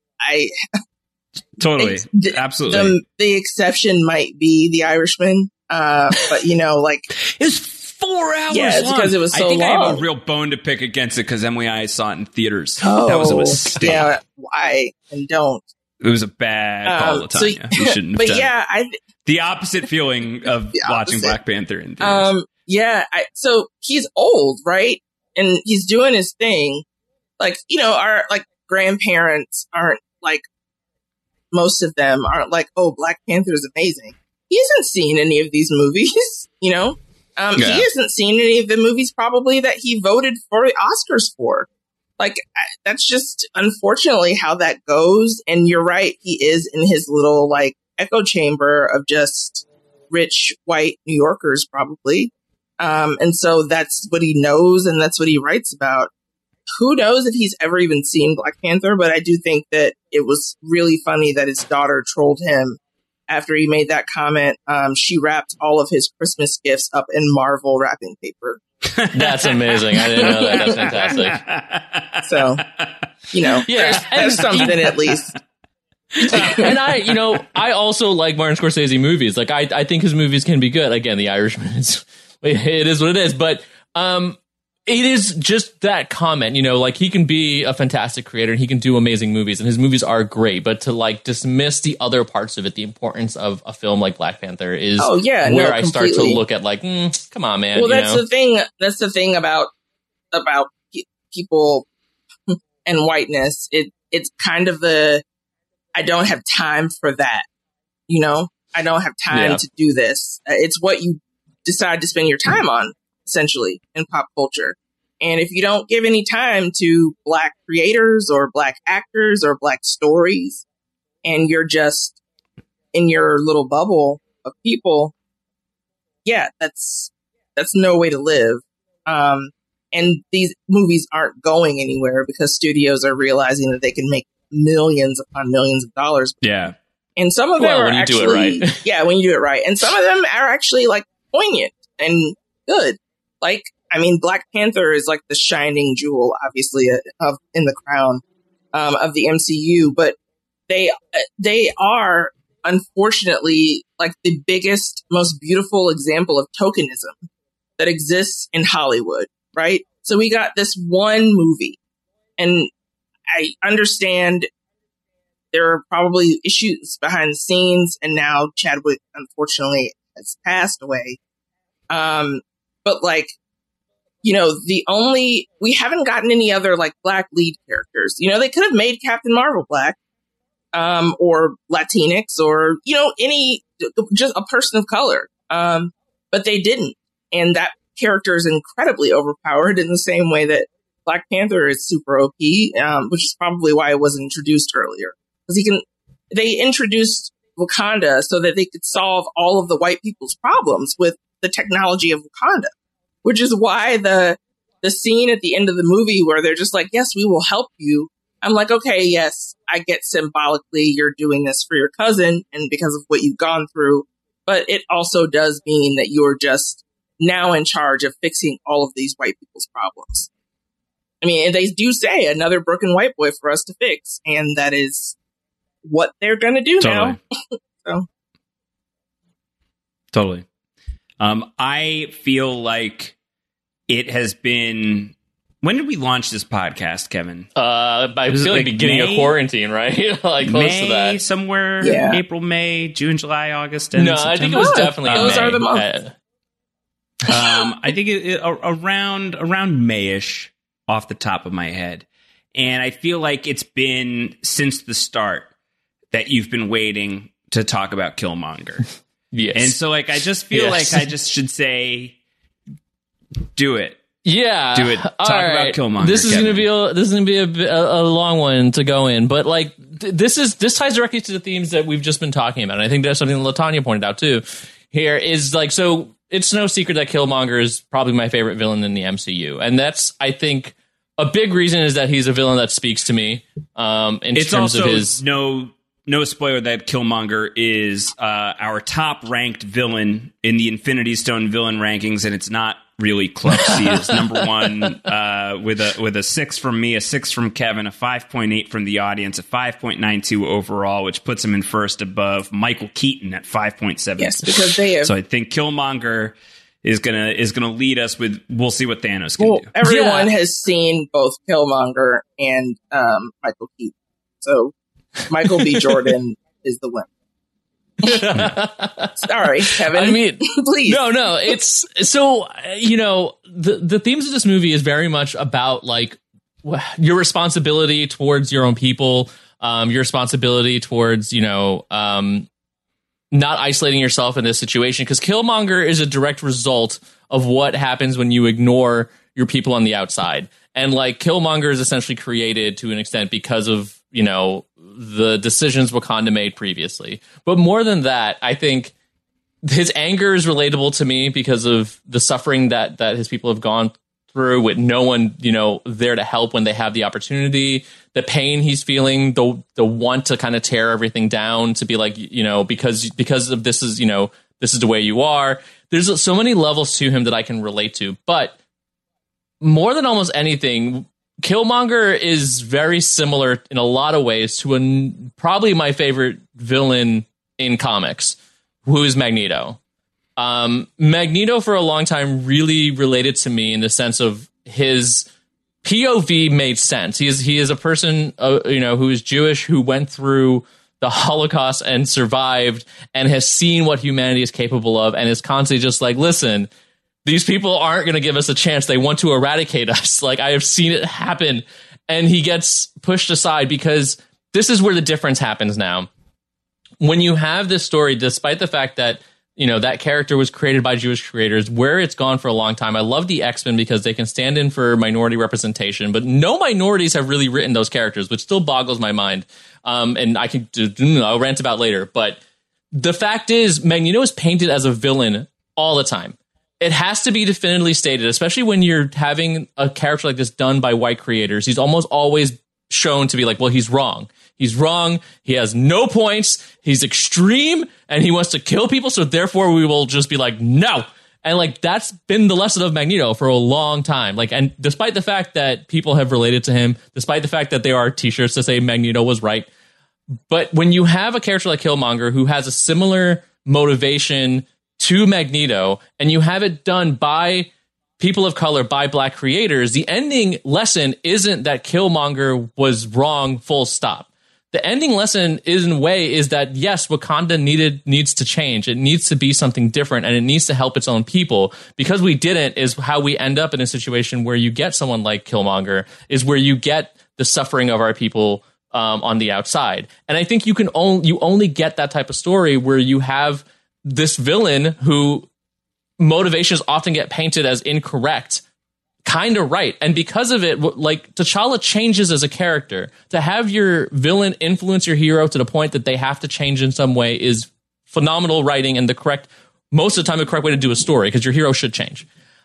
Totally, absolutely. The exception might be The Irishman. But like, it's 4 hours. Yeah, it's because it was so long. I think I have a real bone to pick against it because Emily and I saw it in theaters. Oh, that was a mistake. Yeah, why and don't. It was a bad call, Tanya. You shouldn't have done it. The opposite feeling of watching Black Panther in theaters. So he's old, right? And he's doing his thing. Like, our, like, grandparents aren't, like, most of them aren't like, oh, Black Panther is amazing. He hasn't seen any of these movies, He hasn't seen any of the movies probably that he voted for Oscars for. Like, that's just unfortunately how that goes. And you're right. He is in his little, like, echo chamber of just rich white New Yorkers probably. And so that's what he knows, and that's what he writes about. Who knows if he's ever even seen Black Panther, but I do think that it was really funny that his daughter trolled him after he made that comment. She wrapped all of his Christmas gifts up in Marvel wrapping paper. That's amazing. I didn't know that. That's fantastic. So, there's something at least. And I also like Martin Scorsese movies. Like, I think his movies can be good. Again, The Irishman it is what it is. But it is just that comment, you know, like he can be a fantastic creator and he can do amazing movies and his movies are great, but to like dismiss the other parts of it, the importance of a film like Black Panther is where I start to look at like, come on, man. Well, that's the thing. That's the thing about people and whiteness. It's kind of I don't have time for that. You know, I don't have time to do this. It's what you decide to spend your time on, essentially, in pop culture. And if you don't give any time to Black creators or Black actors or Black stories, and you're just in your little bubble of people, that's no way to live. And these movies aren't going anywhere because studios are realizing that they can make millions upon millions of dollars. Yeah. And some of them are actually, do it right. Yeah, when you do it right. And some of them are actually like poignant and good. Like, I mean, Black Panther is like the shining jewel, obviously, in the crown of the MCU. But they are, unfortunately, like the biggest, most beautiful example of tokenism that exists in Hollywood, right? So we got this one movie, and I understand there are probably issues behind the scenes, and now Chadwick, unfortunately, has passed away. But like, you know, we haven't gotten any other like Black lead characters. You know, they could have made Captain Marvel Black, or Latinx, or, you know, just a person of color. But they didn't. And that character is incredibly overpowered in the same way that Black Panther is super OP, which is probably why it wasn't introduced earlier. Because they introduced Wakanda so that they could solve all of the white people's problems with the technology of Wakanda, which is why the scene at the end of the movie where they're just like, yes, we will help you. I'm like, okay, yes, I get symbolically you're doing this for your cousin and because of what you've gone through. But it also does mean that you're just now in charge of fixing all of these white people's problems. I mean, they do say another broken white boy for us to fix. And that is what they're going to do now. Totally. I feel like it has been. When did we launch this podcast, Kevin? I feel like beginning of quarantine, right? Like close May, to that. Somewhere April, May, June, July, August. And September. I think it was definitely those May. are the months. I think around Mayish off the top of my head. And I feel like it's been since the start that you've been waiting to talk about Killmonger. Yes. And so like I just feel like I just should say do it. Yeah. Do it. Talk about Killmonger. This is going to be a long one to go in, but like this ties directly to the themes that we've just been talking about. And I think that's something that LaTanya pointed out too. Here is like, so it's no secret that Killmonger is probably my favorite villain in the MCU. And that's, I think, a big reason is that he's a villain that speaks to me. It's terms also of his no spoiler that Killmonger is our top ranked villain in the Infinity Stone villain rankings, and it's not really close. He is number one with a 6 from me, a 6 from Kevin, a 5.8 from the audience, a 5.92 overall, which puts him in first above Michael Keaton at 5.7. Yes, because they have. So I think Killmonger is gonna lead us with. We'll see what Thanos can do. Everyone has seen both Killmonger and Michael Keaton, so Michael B. Jordan is the winner. Sorry, Kevin. I mean, please. No. It's so, you know, the themes of this movie is very much about like your responsibility towards your own people, your responsibility towards, you know, not isolating yourself in this situation, because Killmonger is a direct result of what happens when you ignore your people on the outside. And like Killmonger is essentially created to an extent because of, you know, the decisions Wakanda made previously. But more than that, I think his anger is relatable to me because of the suffering that his people have gone through with no one, you know, there to help when they have the opportunity, the pain he's feeling, the want to kind of tear everything down, to be like, you know, because of this is, you know, this is the way you are. There's so many levels to him that I can relate to. But more than almost anything, Killmonger is very similar in a lot of ways to probably my favorite villain in comics, who is Magneto. Magneto for a long time really related to me in the sense of his POV made sense. He is a person, who is Jewish, who went through the Holocaust and survived and has seen what humanity is capable of and is constantly just like, listen, these people aren't going to give us a chance. They want to eradicate us. Like, I have seen it happen. And he gets pushed aside because this is where the difference happens now. When you have this story, despite the fact that, that character was created by Jewish creators, where it's gone for a long time. I love the X-Men because they can stand in for minority representation, but no minorities have really written those characters, which still boggles my mind. And I'll rant about later. But the fact is, Magneto is painted as a villain all the time. It has to be definitively stated, especially when you're having a character like this done by white creators. He's almost always shown to be like, well, he's wrong. He's wrong. He has no points. He's extreme and he wants to kill people. So therefore we will just be like, no. And like, that's been the lesson of Magneto for a long time. Like, and despite the fact that people have related to him, despite the fact that there are t-shirts that say Magneto was right. But when you have a character like Killmonger who has a similar motivation to Magneto and you have it done by people of color, by black creators, the ending lesson isn't that Killmonger was wrong, full stop. The ending lesson is that yes, Wakanda needs to change. It needs to be something different and it needs to help its own people. Because we didn't is how we end up in a situation where you get someone like Killmonger, is where you get the suffering of our people on the outside. And I think you only get that type of story where you have this villain who motivations often get painted as incorrect, kind of right. And because of it, like, T'Challa changes as a character. To have your villain influence your hero to the point that they have to change in some way is phenomenal writing and most of the time the correct way to do a story, because your hero should change.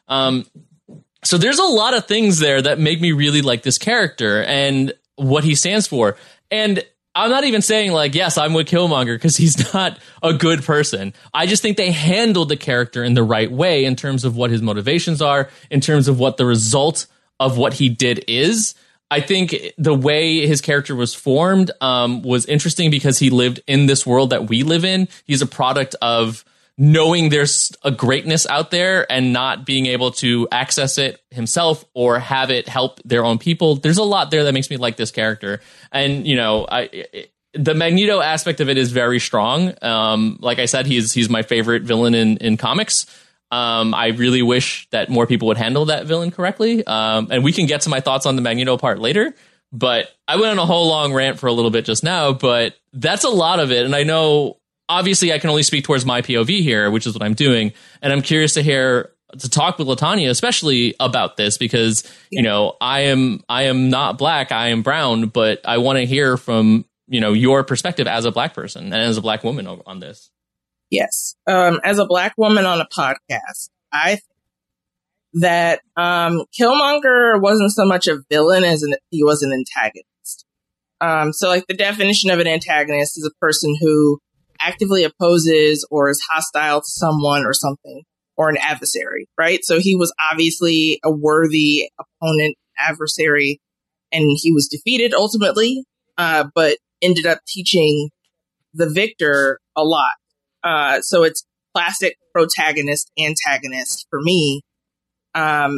So there's a lot of things there that make me really like this character and what he stands for. And I'm not even saying like, yes, I'm with Killmonger because he's not a good person. I just think they handled the character in the right way in terms of what his motivations are, in terms of what the result of what he did is. I think the way his character was formed was interesting because he lived in this world that we live in. He's a product of knowing there's a greatness out there and not being able to access it himself or have it help their own people. There's a lot there that makes me like this character. And, the Magneto aspect of it is very strong. Like I said, he's my favorite villain in comics. I really wish that more people would handle that villain correctly. And we can get to my thoughts on the Magneto part later. But I went on a whole long rant for a little bit just now, but that's a lot of it. And I know, obviously, I can only speak towards my POV here, which is what I'm doing. And I'm curious to talk with Latanya, especially about this, because, I am not black, I am brown, but I want to hear from, your perspective as a black person and as a black woman on this. Yes. As a black woman on a podcast, I think that Killmonger wasn't so much a villain as he was an antagonist. So like the definition of an antagonist is a person who actively opposes or is hostile to someone or something, or an adversary, right? So he was obviously a worthy opponent, adversary, and he was defeated ultimately, but ended up teaching the victor a lot. So it's classic protagonist, antagonist for me. And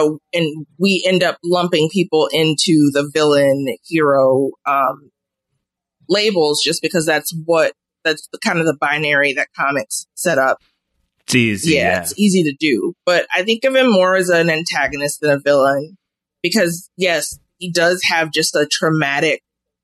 we end up lumping people into the villain, hero, labels just because that's kind of the binary that comics set up. It's easy. Yeah, it's easy to do. But I think of him more as an antagonist than a villain because, yes, he does have just a traumatic...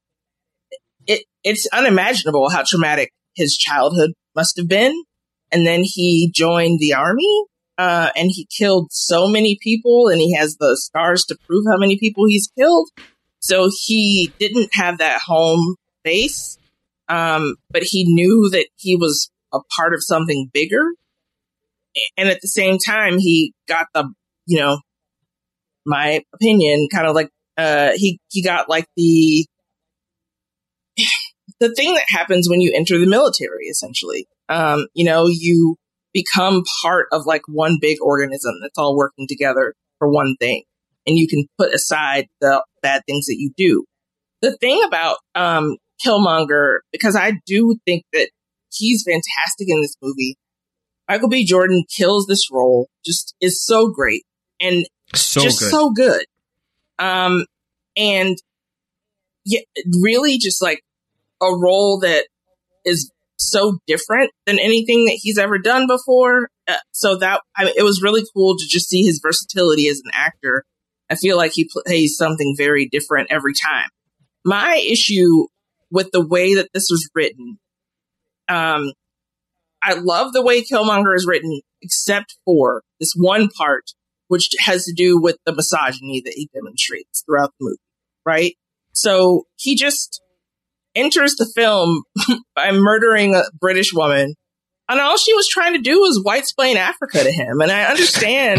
It's unimaginable how traumatic his childhood must have been. And then he joined the army and he killed so many people and he has the scars to prove how many people he's killed. So he didn't have that home base. But he knew that he was a part of something bigger. And at the same time, he got my opinion, kind of like, he got like the thing that happens when you enter the military, essentially. You become part of like one big organism that's all working together for one thing. And you can put aside the bad things that you do. The thing about, Killmonger, because I do think that he's fantastic in this movie. Michael B. Jordan kills this role, just is so great. And so good. And yeah, really just like a role that is so different than anything that he's ever done before. So that it was really cool to just see his versatility as an actor. I feel like he plays something very different every time. My issue with the way that this was written, I love the way Killmonger is written, except for this one part, which has to do with the misogyny that he demonstrates throughout the movie, right? So he just enters the film by murdering a British woman, and all she was trying to do was white-splain Africa to him. And I understand,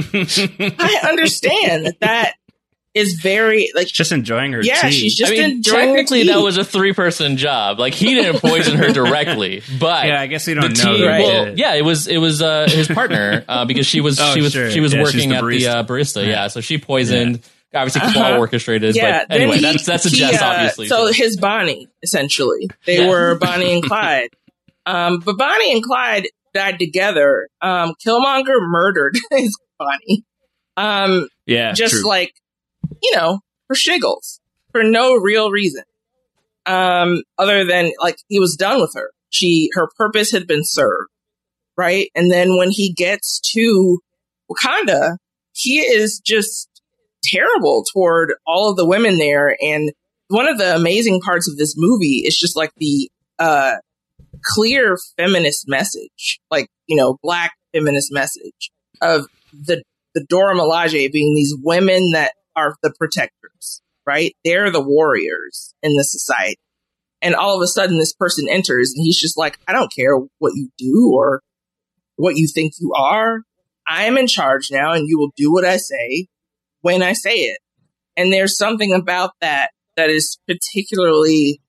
that is very like just enjoying her. Yeah, tea. she's just enjoying. Technically, her tea. that was a 3-person job. Like he didn't poison her directly, but yeah, I guess we don't the know. Tea, Right. well, yeah, it was his partner because she was working at the barista. Yeah, so she poisoned. Obviously, Claw orchestrated. Yeah, but anyway, that's a jest, obviously. So his Bonnie, essentially, they were Bonnie and Clyde. But Bonnie and Clyde died together. Killmonger murdered his Bonnie. Just true. like, for shiggles, for no real reason. Other than like he was done with her. Her purpose had been served, right? And then when he gets to Wakanda, he is just terrible toward all of the women there. And one of the amazing parts of this movie is just like the clear feminist message, like, Black feminist message of the Dora Milaje being these women that are the protectors, right? They're the warriors in the society. And all of a sudden this person enters and he's just like, I don't care what you do or what you think you are. I am in charge now and you will do what I say when I say it. And there's something about that is particularly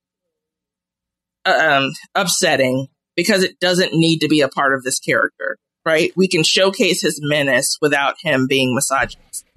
upsetting because it doesn't need to be a part of this character, right? We can showcase his menace without him being misogynist.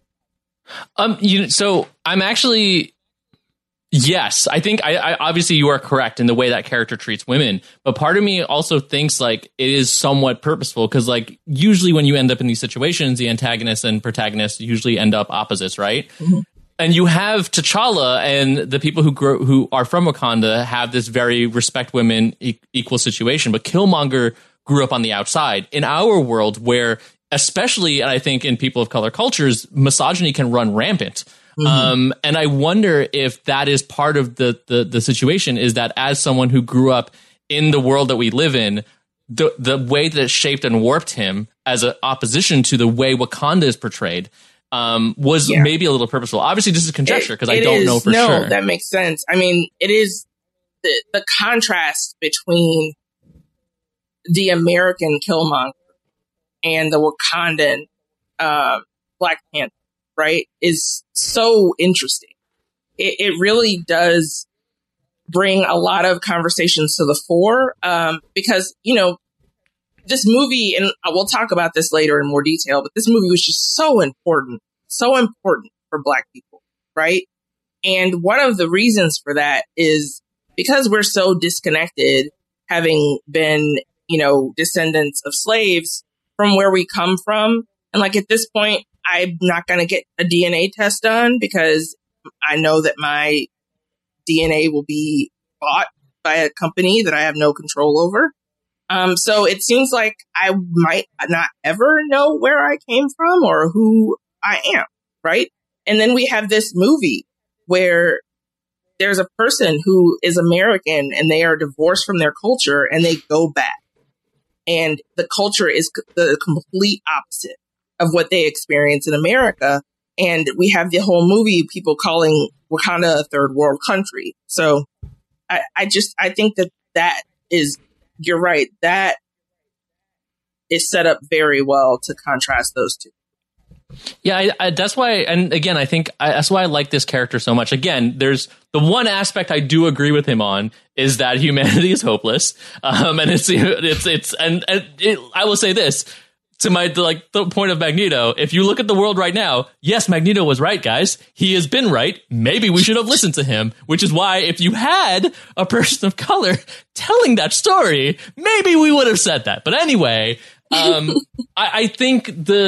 So I'm actually, yes, I think I obviously you are correct in the way that character treats women, but part of me also thinks like it is somewhat purposeful because like usually when you end up in these situations, the antagonist and protagonist usually end up opposites, right? Mm-hmm. And you have T'Challa and the people who are from Wakanda have this very respect women equal situation, but Killmonger grew up on the outside. In our world where especially, and I think in people of color cultures, misogyny can run rampant. Mm-hmm. And I wonder if that is part of the situation is that as someone who grew up in the world that we live in, the way that it shaped and warped him as an opposition to the way Wakanda is portrayed was maybe a little purposeful. Obviously, this is conjecture because I don't know for sure. No, that makes sense. I mean, it is the contrast between the American Killmonger and the Wakandan Black Panther, right, is so interesting. It really does bring a lot of conversations to the fore because, this movie, and we'll talk about this later in more detail, but this movie was just so important for Black people, right? And one of the reasons for that is because we're so disconnected, having been, descendants of slaves from where we come from. And like at this point, I'm not going to get a DNA test done because I know that my DNA will be bought by a company that I have no control over. So it seems like I might not ever know where I came from or who I am, right? And then we have this movie where there's a person who is American and they are divorced from their culture and they go back. And the culture is the complete opposite of what they experience in America. And we have the whole movie, people calling Wakanda a third world country. So I think that is, you're right, that is set up very well to contrast those two. Yeah, that's why, and again, I think that's why I like this character so much. Again, there's the one aspect I do agree with him on is that humanity is hopeless, and I will say this to the point of Magneto. If you look at the world right now, yes, Magneto was right, guys. He has been right. Maybe we should have listened to him, which is why if you had a person of color telling that story, maybe we would have said that. But anyway. I think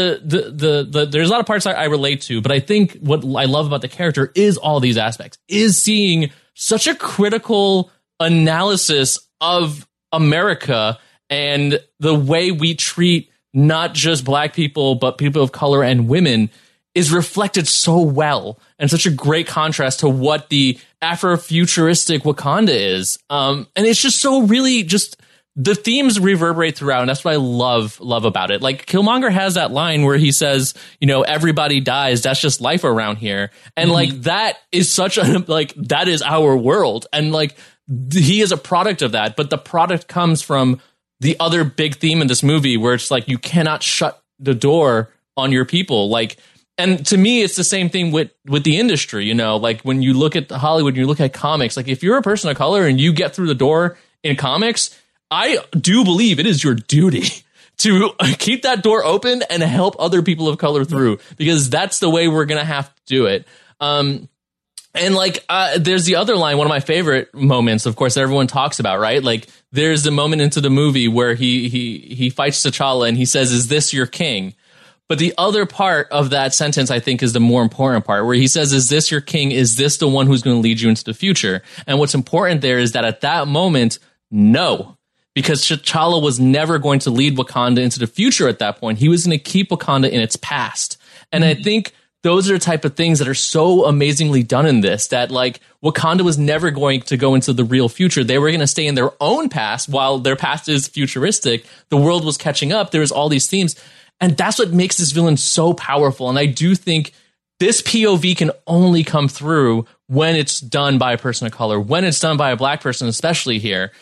the there's a lot of parts I relate to, but I think what I love about the character is all these aspects, is seeing such a critical analysis of America and the way we treat not just black people, but people of color and women is reflected so well, and such a great contrast to what the Afrofuturistic Wakanda is. And it's just so really just the themes reverberate throughout, and that's what I love about it. Like Killmonger has that line where he says, you know, everybody dies, that's just life around here. And like that is such a like that is our world. And like he is a product of that, but the product comes from the other big theme in this movie where it's like you cannot shut the door on your people. Like, and to me, it's the same thing with the industry, you know, like when you look at Hollywood, you look at comics, like if you're a person of color and you get through the door in comics, I do believe it is your duty to keep that door open and help other people of color through, because that's the way we're going to have to do it. And like, there's the other line, one of my favorite moments, of course, that everyone talks about, right? Like there's the moment into the movie where he fights T'Challa and he says, "Is this your king?" But the other part of that sentence, I think, is the more important part, where he says, "Is this your king? Is this the one who's going to lead you into the future?" And what's important there is that at that moment, no. Because T'Challa was never going to lead Wakanda into the future at that point. He was going to keep Wakanda in its past. And I think those are the type of things that are so amazingly done in this, that like Wakanda was never going to go into the real future. They were going to stay in their own past while their past is futuristic. The world was catching up. There was all these themes. And that's what makes this villain so powerful. And I do think this POV can only come through when it's done by a person of color, when it's done by a black person, especially here.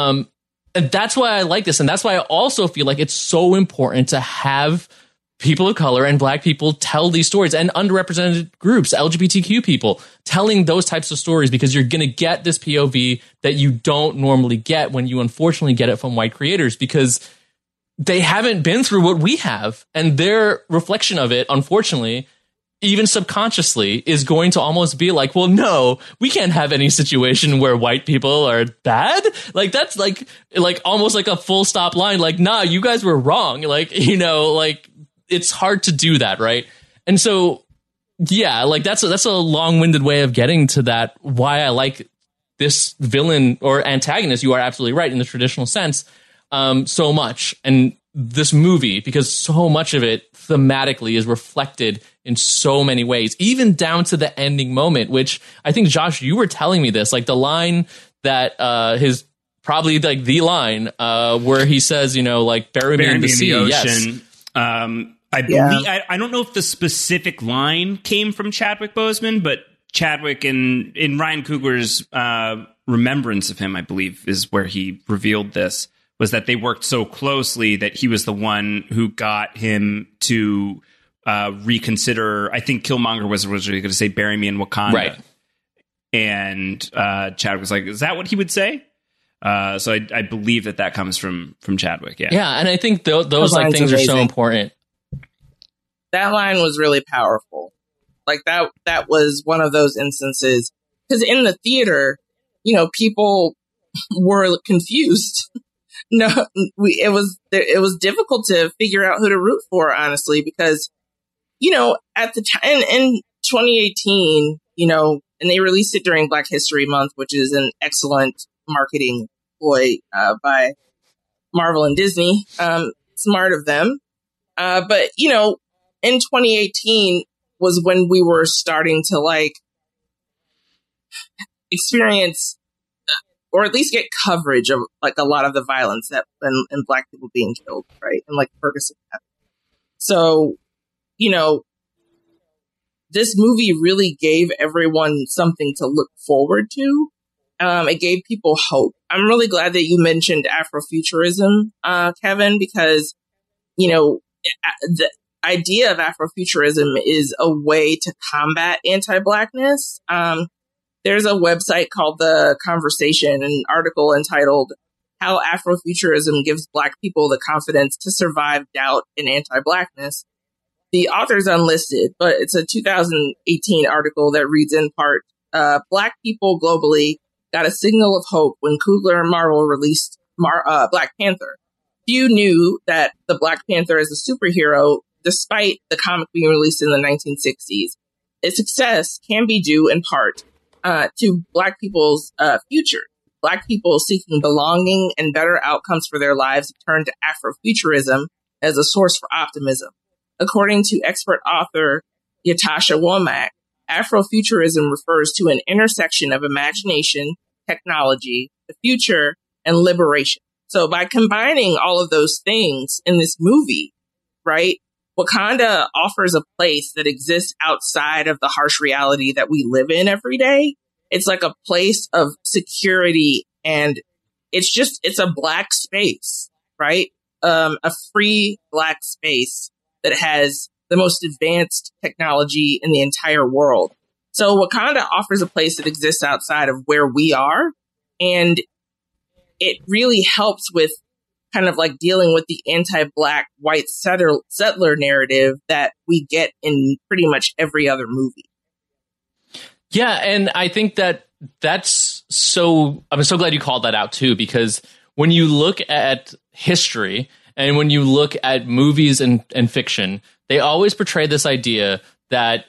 And that's why I like this. And that's why I also feel like it's so important to have people of color and black people tell these stories, and underrepresented groups, LGBTQ people, telling those types of stories, because you're going to get this POV that you don't normally get when you unfortunately get it from white creators, because they haven't been through what we have. And their reflection of it, unfortunately, even subconsciously, is going to almost be like, well, no, we can't have any situation where white people are bad. Like, that's like almost like a full stop line. Like, nah, you guys were wrong. Like, you know, like it's hard to do that. Right. And so, yeah, like that's a long winded way of getting to that. Why I like this villain or antagonist. You are absolutely right in the traditional sense. So much. And this movie, because so much of it thematically is reflected in so many ways, even down to the ending moment, which I think, Josh, you were telling me this, like the line that his probably like the line where he says, you know, like bury me in the sea. Ocean. Yes. I believe, I don't know if the specific line came from Chadwick Boseman, but Chadwick in Ryan Coogler's remembrance of him, I believe, is where he revealed this, was that they worked so closely that he was the one who got him to reconsider. I think Killmonger was originally going to say, "Bury me in Wakanda." Right. And Chadwick was like, is that what he would say? So I believe that comes from Chadwick. Yeah. Yeah. And I think those like things are so important. That line was really powerful. Like that was one of those instances, because in the theater, you know, people were confused. No, it was difficult to figure out who to root for, honestly, because, you know, at the time in 2018, you know, and they released it during Black History Month, which is an excellent marketing ploy by Marvel and Disney. Smart of them. But, you know, in 2018 was when we were starting to like experience, or at least get coverage of like a lot of the violence that and black people being killed, right? And like Ferguson. So, you know, this movie really gave everyone something to look forward to. It gave people hope. I'm really glad that you mentioned Afrofuturism, Kevin, because, you know, the idea of Afrofuturism is a way to combat anti-blackness. There's a website called The Conversation, an article entitled "How Afrofuturism Gives Black People the Confidence to Survive Doubt and Anti-Blackness." The author's unlisted, but it's a 2018 article that reads in part, Black people globally got a signal of hope when Coogler and Marvel released Black Panther. few knew that the Black Panther as a superhero, despite the comic being released in the 1960s, its success can be due in part to Black people's future. Black people seeking belonging and better outcomes for their lives turn to Afrofuturism as a source for optimism. According to expert author Yatasha Womack, Afrofuturism refers to an intersection of imagination, technology, the future, and liberation. So by combining all of those things in this movie, right, Wakanda offers a place that exists outside of the harsh reality that we live in every day. It's like a place of security, and it's a Black space, right? A free Black space that has the most advanced technology in the entire world. So Wakanda offers a place that exists outside of where we are, and it really helps with kind of like dealing with the anti-Black white settler narrative that we get in pretty much every other movie. Yeah, and I think that's so. I'm so glad you called that out too, because when you look at history and when you look at movies and fiction, they always portray this idea that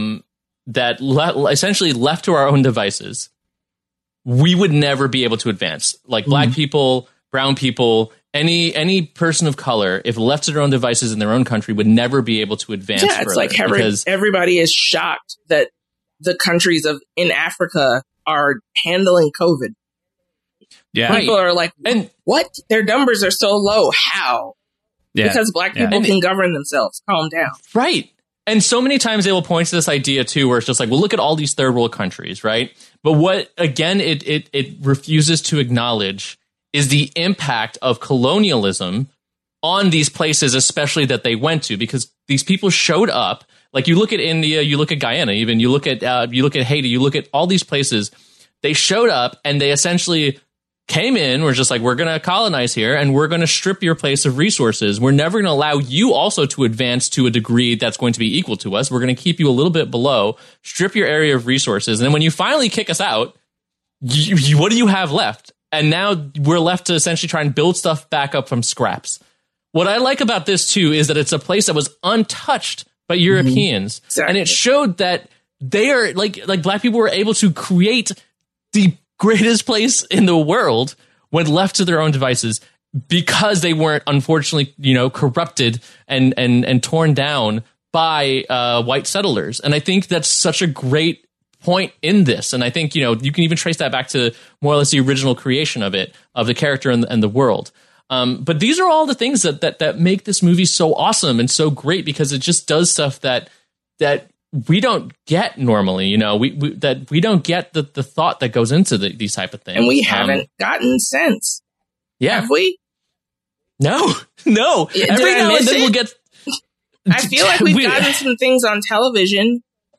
essentially left to our own devices, we would never be able to advance. Like Black people, brown people, any person of color, if left to their own devices in their own country, would never be able to advance. Yeah, it's like everybody is shocked that the countries in Africa are handling COVID. Yeah, people are like, "What? Their numbers are so low. How?" Yeah. Because Black people can govern themselves. Calm down. Right. And so many times they will point to this idea too, where it's just like, well, look at all these third world countries, right? But what again it refuses to acknowledge is the impact of colonialism on these places, especially that they went to, because these people showed up. Like you look at India, you look at Guyana, even you look at Haiti, you look at all these places. They showed up and they essentially came in. We're just like, we're going to colonize here and we're going to strip your place of resources. We're never going to allow you also to advance to a degree that's going to be equal to us. We're going to keep you a little bit below, strip your area of resources. And then when you finally kick us out, what do you have left? And now we're left to essentially try and build stuff back up from scraps. What I like about this too is that it's a place that was untouched by Europeans. Exactly. And it showed that they are like Black people were able to create the greatest place in the world when left to their own devices, because they weren't, unfortunately, corrupted and torn down by white settlers. And I think that's such a great point in this. And I think, you can even trace that back to more or less the original creation of it, of the character and the world. But these are all the things that make this movie so awesome and so great, because it just does stuff that we don't get normally. We don't get the thought that goes into these type of things. And we haven't gotten since. Yeah. Have we? No. Every now and then we'll get... I feel like we've gotten some things on television.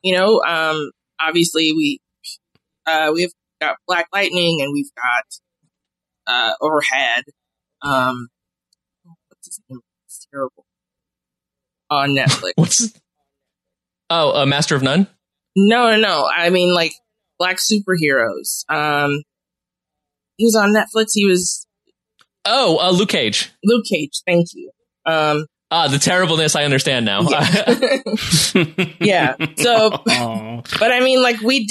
Obviously we've got Black Lightning, and we've got Overhead. What's his name? It's terrible. On Netflix. Master of None? No. I mean, like, Black superheroes. He was on Netflix. He was... Luke Cage. Luke Cage, thank you. The terribleness, I understand now. Yeah. Yeah. So, but I mean, like, we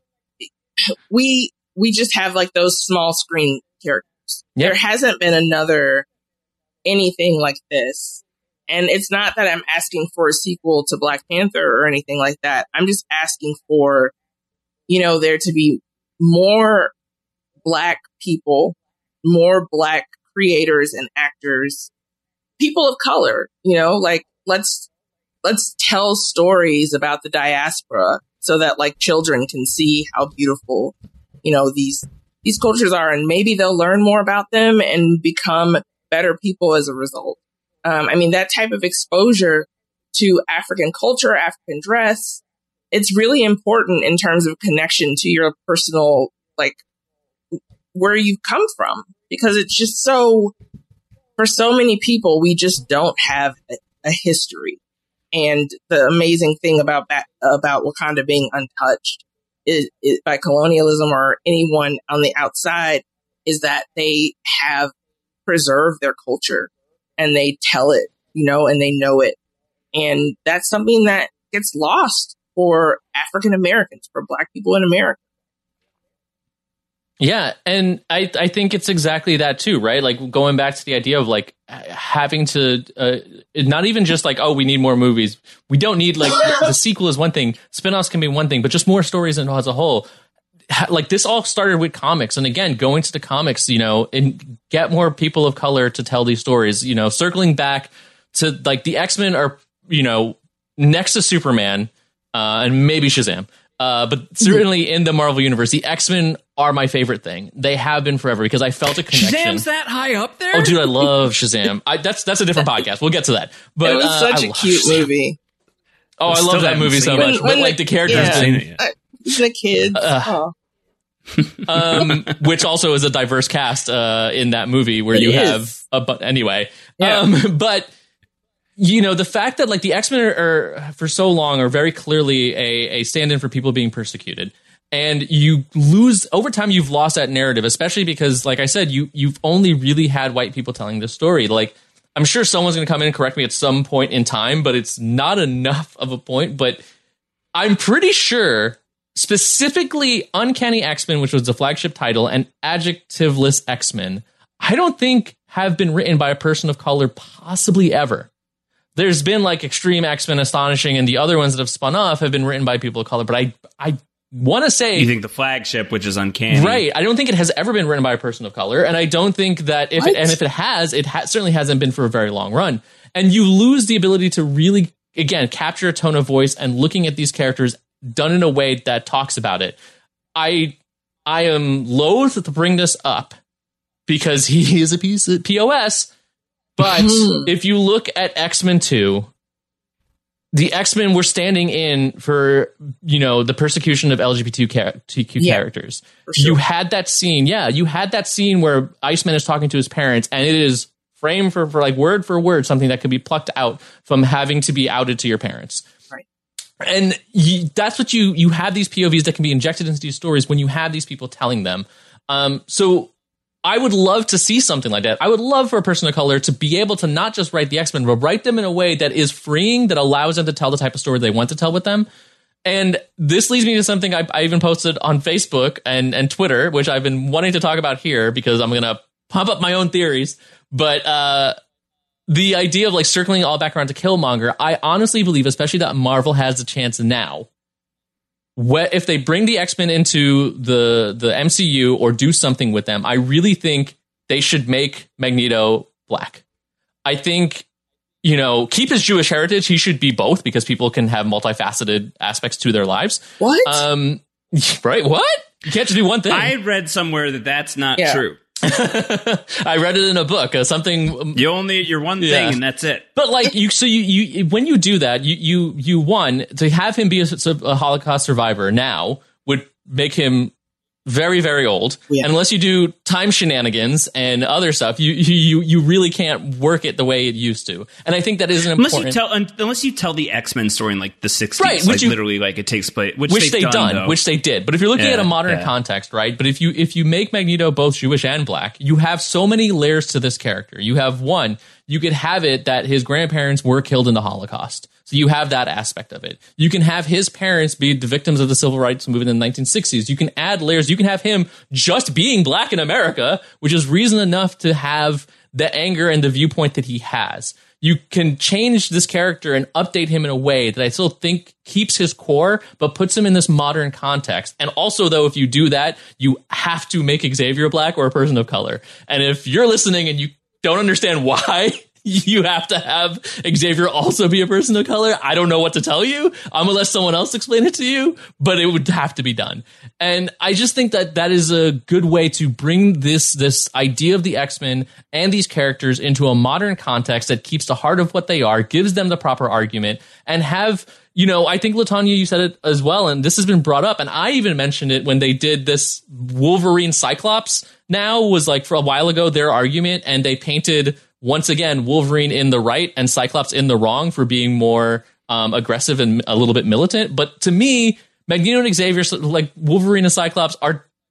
just have, like, those small screen characters. Yep. There hasn't been anything like this. And it's not that I'm asking for a sequel to Black Panther or anything like that. I'm just asking for, there to be more Black people, more Black creators and actors, people of color, like let's tell stories about the diaspora so that like children can see how beautiful, these cultures are, and maybe they'll learn more about them and become better people as a result. I mean, that type of exposure to African culture, African dress, it's really important in terms of connection to your personal, like, where you've come from, because it's just for so many people, we just don't have a history. And the amazing thing about Wakanda being untouched is by colonialism or anyone on the outside is that they have preserve their culture and they tell it, and they know it. And that's something that gets lost for African Americans, for Black people in America. Yeah, and I think it's exactly that too, right? Like going back to the idea of like having to not even just like, oh, we need more movies. We don't need like the sequel is one thing, spinoffs can be one thing, but just more stories as a whole. Like this all started with comics, and again, going to the comics, and get more people of color to tell these stories. Circling back to like the X-Men are, next to Superman and maybe Shazam. But certainly in the Marvel universe, the X-Men are my favorite thing. They have been forever because I felt a connection. Shazam's that high up there? Oh, dude, I love Shazam. That's a different podcast. We'll get to that. But it was such a cute movie. Oh, I love that movie so much. But like the characters, the kids. Which also is a diverse cast in that movie where you have anyway. But the fact that like the X-Men are for so long are very clearly a stand-in for people being persecuted, and you lose over time. You've lost that narrative, especially because, like I said, you've only really had white people telling this story. Like I'm sure someone's going to come in and correct me at some point in time, but it's not enough of a point. But I'm pretty sure specifically Uncanny X-Men, which was the flagship title, and Adjectiveless X-Men, I don't think have been written by a person of color possibly ever. There's been like Extreme X-Men, Astonishing, and the other ones that have spun off have been written by people of color. But I want to say... You think the flagship, which is Uncanny. Right. I don't think it has ever been written by a person of color. And I don't think that if it has, it certainly hasn't been for a very long run. And you lose the ability to really, again, capture a tone of voice and looking at these characters done in a way that talks about it. I am loath to bring this up because he is a piece of POS. But if you look at X-Men 2, the X-Men were standing in for, the persecution of LGBTQ characters. Sure. You had that scene. Yeah, you had that scene where Iceman is talking to his parents, and it is framed for like word for word, something that could be plucked out from having to be outed to your parents. Right. And that's what you have these POVs that can be injected into these stories when you have these people telling them. So I would love to see something like that. I would love for a person of color to be able to not just write the X-Men, but write them in a way that is freeing, that allows them to tell the type of story they want to tell with them. And this leads me to something I even posted on Facebook and Twitter, which I've been wanting to talk about here because I'm going to pump up my own theories. But the idea of like circling all back around to Killmonger, I honestly believe, especially that Marvel has the chance now, if they bring the X-Men into the MCU or do something with them, I really think they should make Magneto black. I think, keep his Jewish heritage. He should be both because people can have multifaceted aspects to their lives. What? Right? What? You can't just do one thing. I read somewhere that that's not true. I read it in a book. Something you're one thing, and that's it. But like you when you do that, you one to have him be a Holocaust survivor now would make him very, very old. Yeah. And unless you do time shenanigans and other stuff, you really can't work it the way it used to. And I think that is an important... Unless you tell the X-Men story in like the 60s, right, literally like it takes place, which they've done. Which they did. But if you're looking at a modern context, right? But if you make Magneto both Jewish and black, you have so many layers to this character. You have one, you could have it that his grandparents were killed in the Holocaust. So you have that aspect of it. You can have his parents be the victims of the civil rights movement in the 1960s. You can add layers. You can have him just being black in America, which is reason enough to have the anger and the viewpoint that he has. You can change this character and update him in a way that I still think keeps his core, but puts him in this modern context. And also, though, if you do that, you have to make Xavier black or a person of color. And if you're listening and you don't understand why you have to have Xavier also be a person of color, I don't know what to tell you. I'm gonna let someone else explain it to you, but it would have to be done. And I just think that is a good way to bring this idea of the X-Men and these characters into a modern context that keeps the heart of what they are, gives them the proper argument, and have, I think, LaTanya, you said it as well, and this has been brought up, and I even mentioned it when they did this Wolverine Cyclops now was like for a while ago, their argument, and they painted once again Wolverine in the right and Cyclops in the wrong for being more aggressive and a little bit militant. But to me, Magneto and Xavier, like Wolverine and Cyclops, are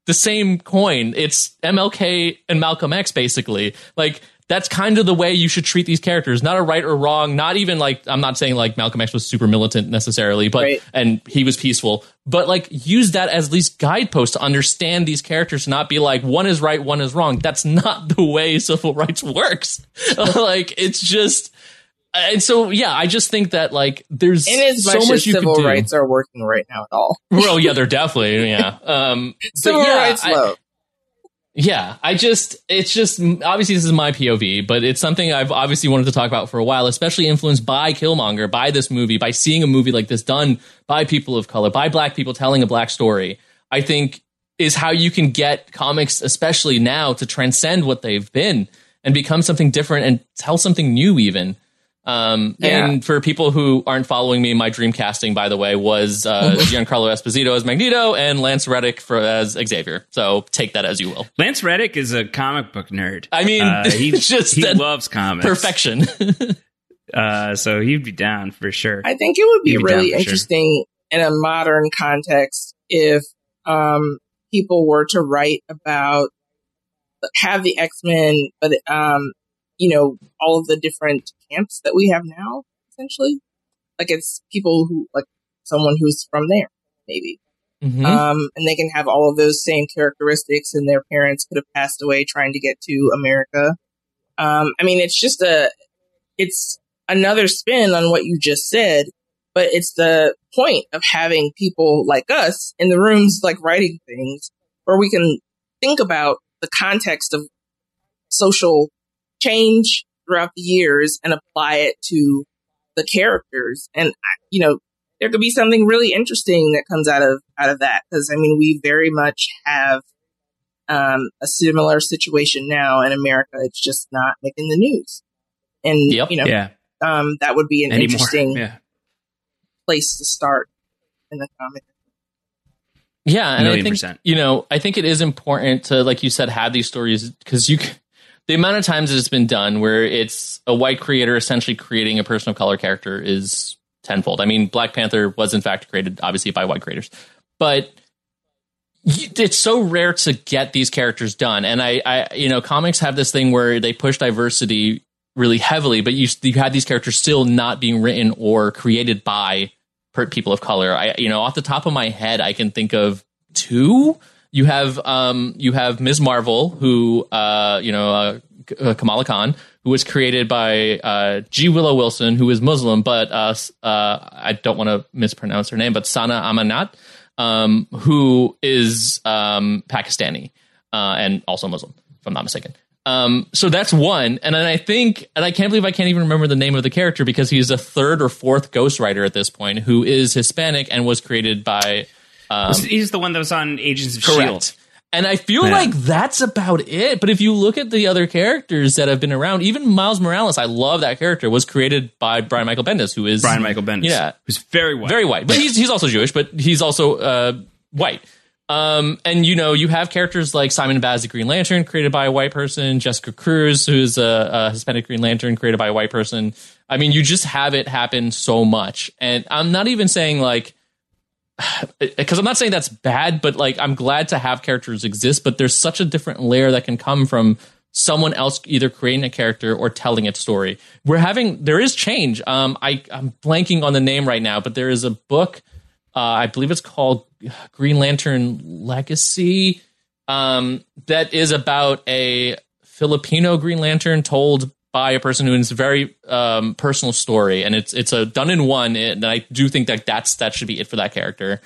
the same coin. It's MLK and Malcolm X, basically. Like, that's kind of the way you should treat these characters. Not a right or wrong. Not even like, I'm not saying like Malcolm X was super militant necessarily, but right. And he was peaceful. But like, use that as at least guideposts to understand these characters, to not be like, one is right, one is wrong. That's not the way civil rights works. Like, it's just... And so, yeah, I just think that, like, there's so much you civil could do. rights are working right now at all. Well, yeah, they're definitely, yeah. Civil rights low. Yeah, it's just, obviously this is my POV, but it's something I've obviously wanted to talk about for a while, especially influenced by Killmonger, by this movie, by seeing a movie like this done by people of color, by black people telling a black story, I think is how you can get comics, especially now, to transcend what they've been and become something different and tell something new even. And for people who aren't following me, my dream casting, by the way, was Giancarlo Esposito as Magneto and Lance Reddick as Xavier. So take that as you will. Lance Reddick is a comic book nerd. I mean, he loves comics. Perfection. So he'd be down for sure. I think it would be really interesting in a modern context if people were to write about, have the X-Men, but you know, all of the different camps that we have now, essentially. Like, it's people who, like, someone who's from there, maybe. Mm-hmm. And they can have all of those same characteristics, and their parents could have passed away trying to get to America. I mean, it's another spin on what you just said, but it's the point of having people like us in the rooms, like, writing things where we can think about the context of social change throughout the years and apply it to the characters. And, you know, there could be something really interesting that comes out of that. Because, I mean, we very much have a similar situation now in America. It's just not making the news. And, you know, that would be an interesting place to start in the comic. Yeah, and I think, you know, I think it is important to, like you said, have these stories, because the amount of times that it's been done where it's a white creator essentially creating a person of color character is tenfold. I mean, Black Panther was in fact created obviously by white creators, but it's so rare to get these characters done. And I you know, comics have this thing where they push diversity really heavily, but you had these characters still not being written or created by people of color. You know, off the top of my head, I can think of two. You have Ms. Marvel, who Kamala Khan, who was created by G. Willow Wilson, who is Muslim, but I don't want to mispronounce her name, but Sana Amanat, who is Pakistani and also Muslim, if I'm not mistaken. So that's one, and then I can't believe I can't even remember the name of the character, because he's a third or fourth ghostwriter at this point, who is Hispanic and was created by. He's the one that was on Agents of S.H.I.E.L.D. And I feel like that's about it. But if you look at the other characters that have been around, even Miles Morales, I love that character, was created by Brian Michael Bendis, who is Brian Michael Bendis. Yeah, who's very white. But he's also Jewish, but he's also white. And you know, you have characters like Simon Baz, the Green Lantern, created by a white person, Jessica Cruz, who's a Hispanic Green Lantern, created by a white person. I mean, you just have it happen so much. And I'm not even saying like, because I'm not saying that's bad, but like, I'm glad to have characters exist, but there's such a different layer that can come from someone else either creating a character or telling its story. There is change. I'm blanking on the name right now, but there is a book, I believe it's called Green Lantern Legacy, that is about a Filipino Green Lantern told by a person who is very personal story, and it's a done in one, and I do think that should be it for that character.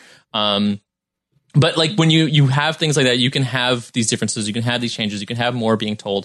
But like, when you have things like that, you can have these differences, you can have these changes, you can have more being told.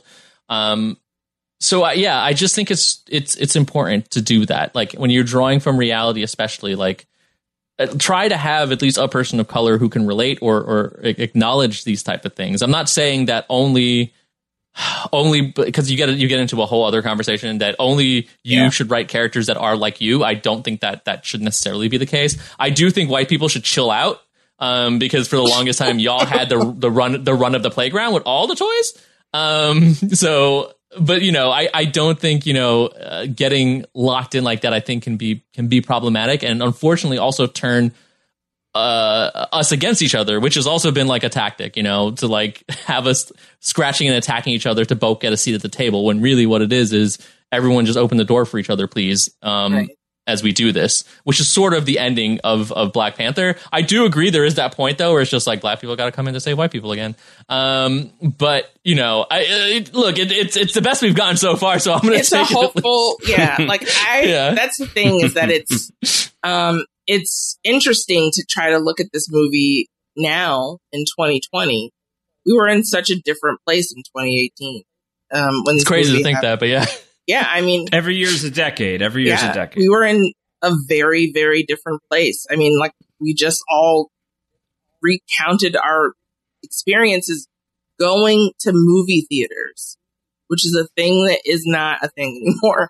So I just think it's important to do that. Like, when you're drawing from reality, especially, like, try to have at least a person of color who can relate or acknowledge these type of things. I'm not saying that only because you get into a whole other conversation that only you should write characters that are like you. I don't think that should necessarily be the case. I do think white people should chill out, because for the longest time y'all had the run of the playground with all the toys. But you know, I don't think, you know, getting locked in like that, I think can be problematic, and unfortunately also turn us against each other, which has also been like a tactic, to like have us scratching and attacking each other to both get a seat at the table, when really what it is everyone just open the door for each other, please. Right. As we do this, which is sort of the ending of Black Panther. I do agree there is that point though, where it's just like black people got to come in to save white people again. But it's the best we've gotten so far. So I'm going to say it's a hopeful, that's the thing, is that it's interesting to try to look at this movie now in 2020. We were in such a different place in 2018. When it's crazy to think that, but yeah. Yeah, I mean, every year's a decade. Every year's a decade. We were in a very, very different place. I mean, like, we just all recounted our experiences going to movie theaters, which is a thing that is not a thing anymore.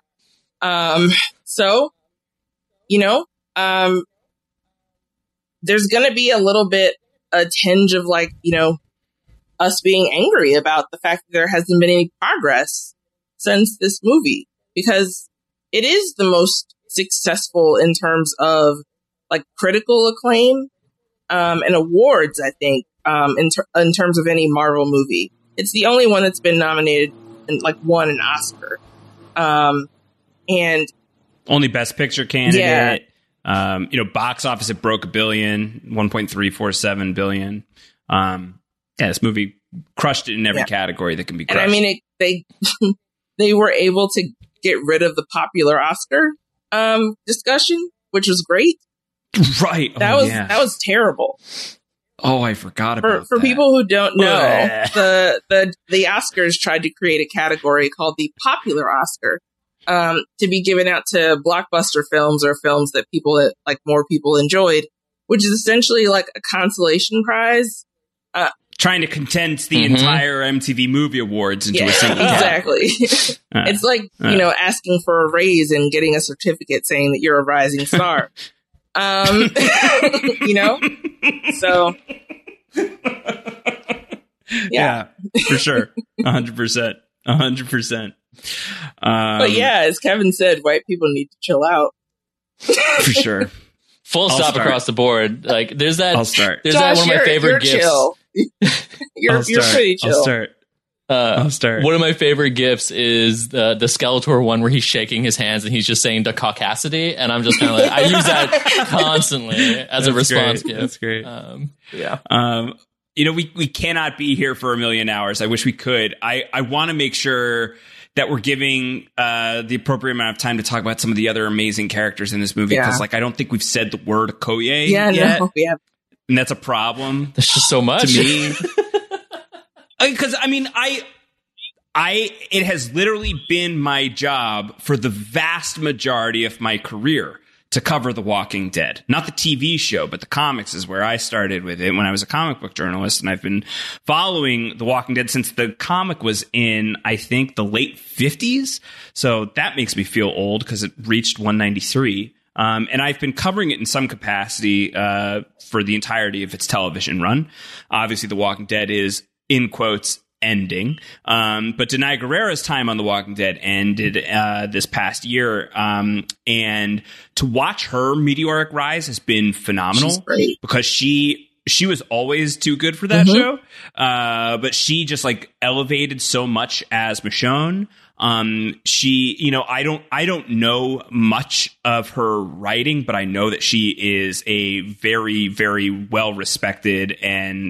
There's going to be a little bit, a tinge of like, us being angry about the fact that there hasn't been any progress since this movie, because it is the most successful in terms of like critical acclaim and awards, I think, in terms of any Marvel movie. It's the only one that's been nominated and like won an Oscar. And only Best Picture candidate. Yeah. Box office, it broke $1 billion, 1.347 billion. This movie crushed it in every category that can be crushed. And I mean, they were able to get rid of the popular Oscar discussion, which was great. Right. That was terrible. Oh, I forgot about that. For people who don't know, the Oscars tried to create a category called the popular Oscar to be given out to blockbuster films or films that more people enjoyed, which is essentially like a consolation prize. Trying to condense the entire MTV Movie Awards into a single exactly. It's like, asking for a raise and getting a certificate saying that you're a rising star. So. Yeah, for sure. 100%. 100%. But yeah, as Kevin said, white people need to chill out. For sure. Full stop across the board. Like, there's that. I'll start. There's Josh, that one of my favorite gifts. Chill. You're pretty chill. I'll start. One of my favorite gifs is the Skeletor one where he's shaking his hands and he's just saying the caucasity, and I'm just kind of like, I use that constantly as a response gift. That's great. Yeah. We cannot be here for a million hours. I wish we could. I want to make sure that we're giving the appropriate amount of time to talk about some of the other amazing characters in this movie, because I don't think we've said the word Okoye yet. No, we have. And that's a problem. There's just so much to me. Because it has literally been my job for the vast majority of my career to cover The Walking Dead. Not the TV show, but the comics is where I started with it when I was a comic book journalist. And I've been following The Walking Dead since the comic was in, I think, the late 50s. So that makes me feel old because it reached 193. And I've been covering it in some capacity for the entirety of its television run. Obviously, The Walking Dead is, in quotes, ending. But Denai Guerrera's time on The Walking Dead ended this past year. And to watch her meteoric rise has been phenomenal because she was always too good for that show. But she just like elevated so much as Michonne. I don't know much of her writing, but I know that she is a very, very well respected and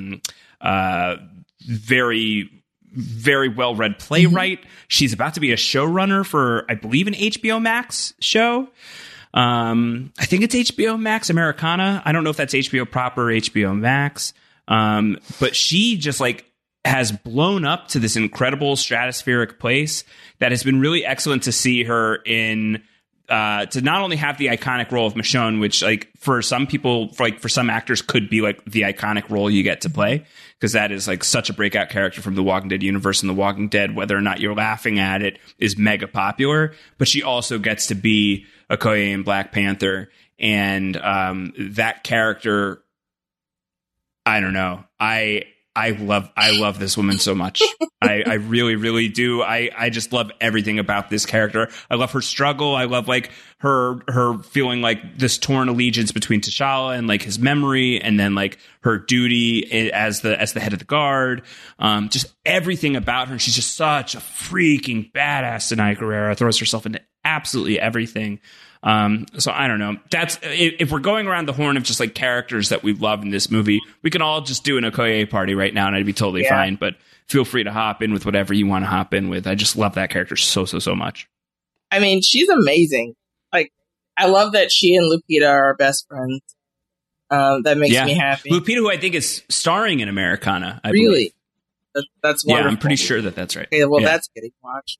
very, very well read playwright. She's about to be a showrunner for, I believe, an HBO Max show. I think it's HBO Max Americana. I don't know if that's HBO proper or HBO Max. But she just like has blown up to this incredible stratospheric place that has been really excellent to see her in, to not only have the iconic role of Michonne, which like for some people, for some actors could be like the iconic role you get to play, because that is like such a breakout character from the Walking Dead universe, and The Walking Dead, whether or not you're laughing at it, is mega popular. But she also gets to be Okoye in Black Panther, and that character, I don't know. love this woman so much. I really, really do. I just love everything about this character. I love her struggle. I love like her feeling like this torn allegiance between T'Challa and like his memory, and then like her duty as the head of the guard. Just everything about her. She's just such a freaking badass. Danai Gurira throws herself into absolutely everything. So I don't know. That's if we're going around the horn of just like characters that we love in this movie, we can all just do an Okoye party right now and I'd be totally fine. But feel free to hop in with whatever you want to hop in with. I just love that character so much. I mean, she's amazing. Like, I love that she and Lupita are best friends. That makes me happy. Lupita, who I think is starring in Americana. I believe. That's wonderful. Yeah, I'm pretty sure that's right. Okay, well, that's getting watched.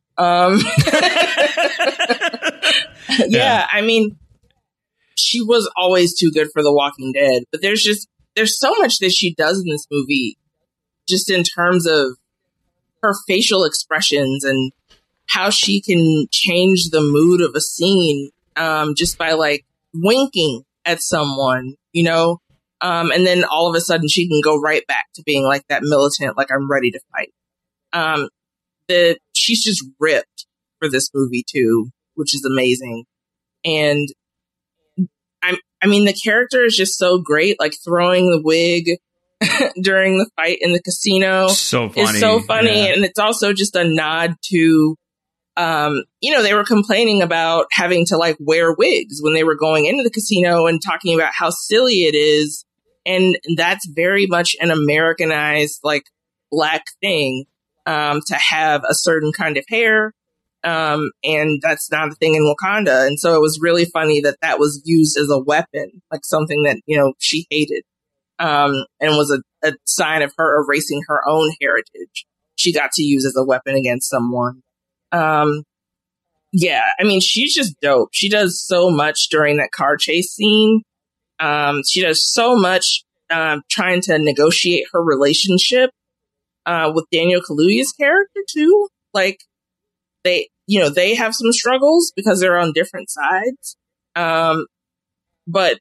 I mean, she was always too good for The Walking Dead, but there's so much that she does in this movie, just in terms of her facial expressions and how she can change the mood of a scene, just by like winking at someone, you know? And then all of a sudden she can go right back to being like that militant, like I'm ready to fight. She's just ripped for this movie too, which is amazing. And I mean, the character is just so great, like throwing the wig during the fight in the casino. So funny. It's so funny. Yeah. And it's also just a nod to, they were complaining about having to like wear wigs when they were going into the casino and talking about how silly it is. And that's very much an Americanized, like, Black thing, to have a certain kind of hair. And that's not a thing in Wakanda. And so it was really funny that was used as a weapon, like something that, she hated. And was a sign of her erasing her own heritage. She got to use as a weapon against someone. I mean, she's just dope. She does so much during that car chase scene. She does so much, trying to negotiate her relationship, with Daniel Kaluuya's character too. Like, they have some struggles because they're on different sides. But,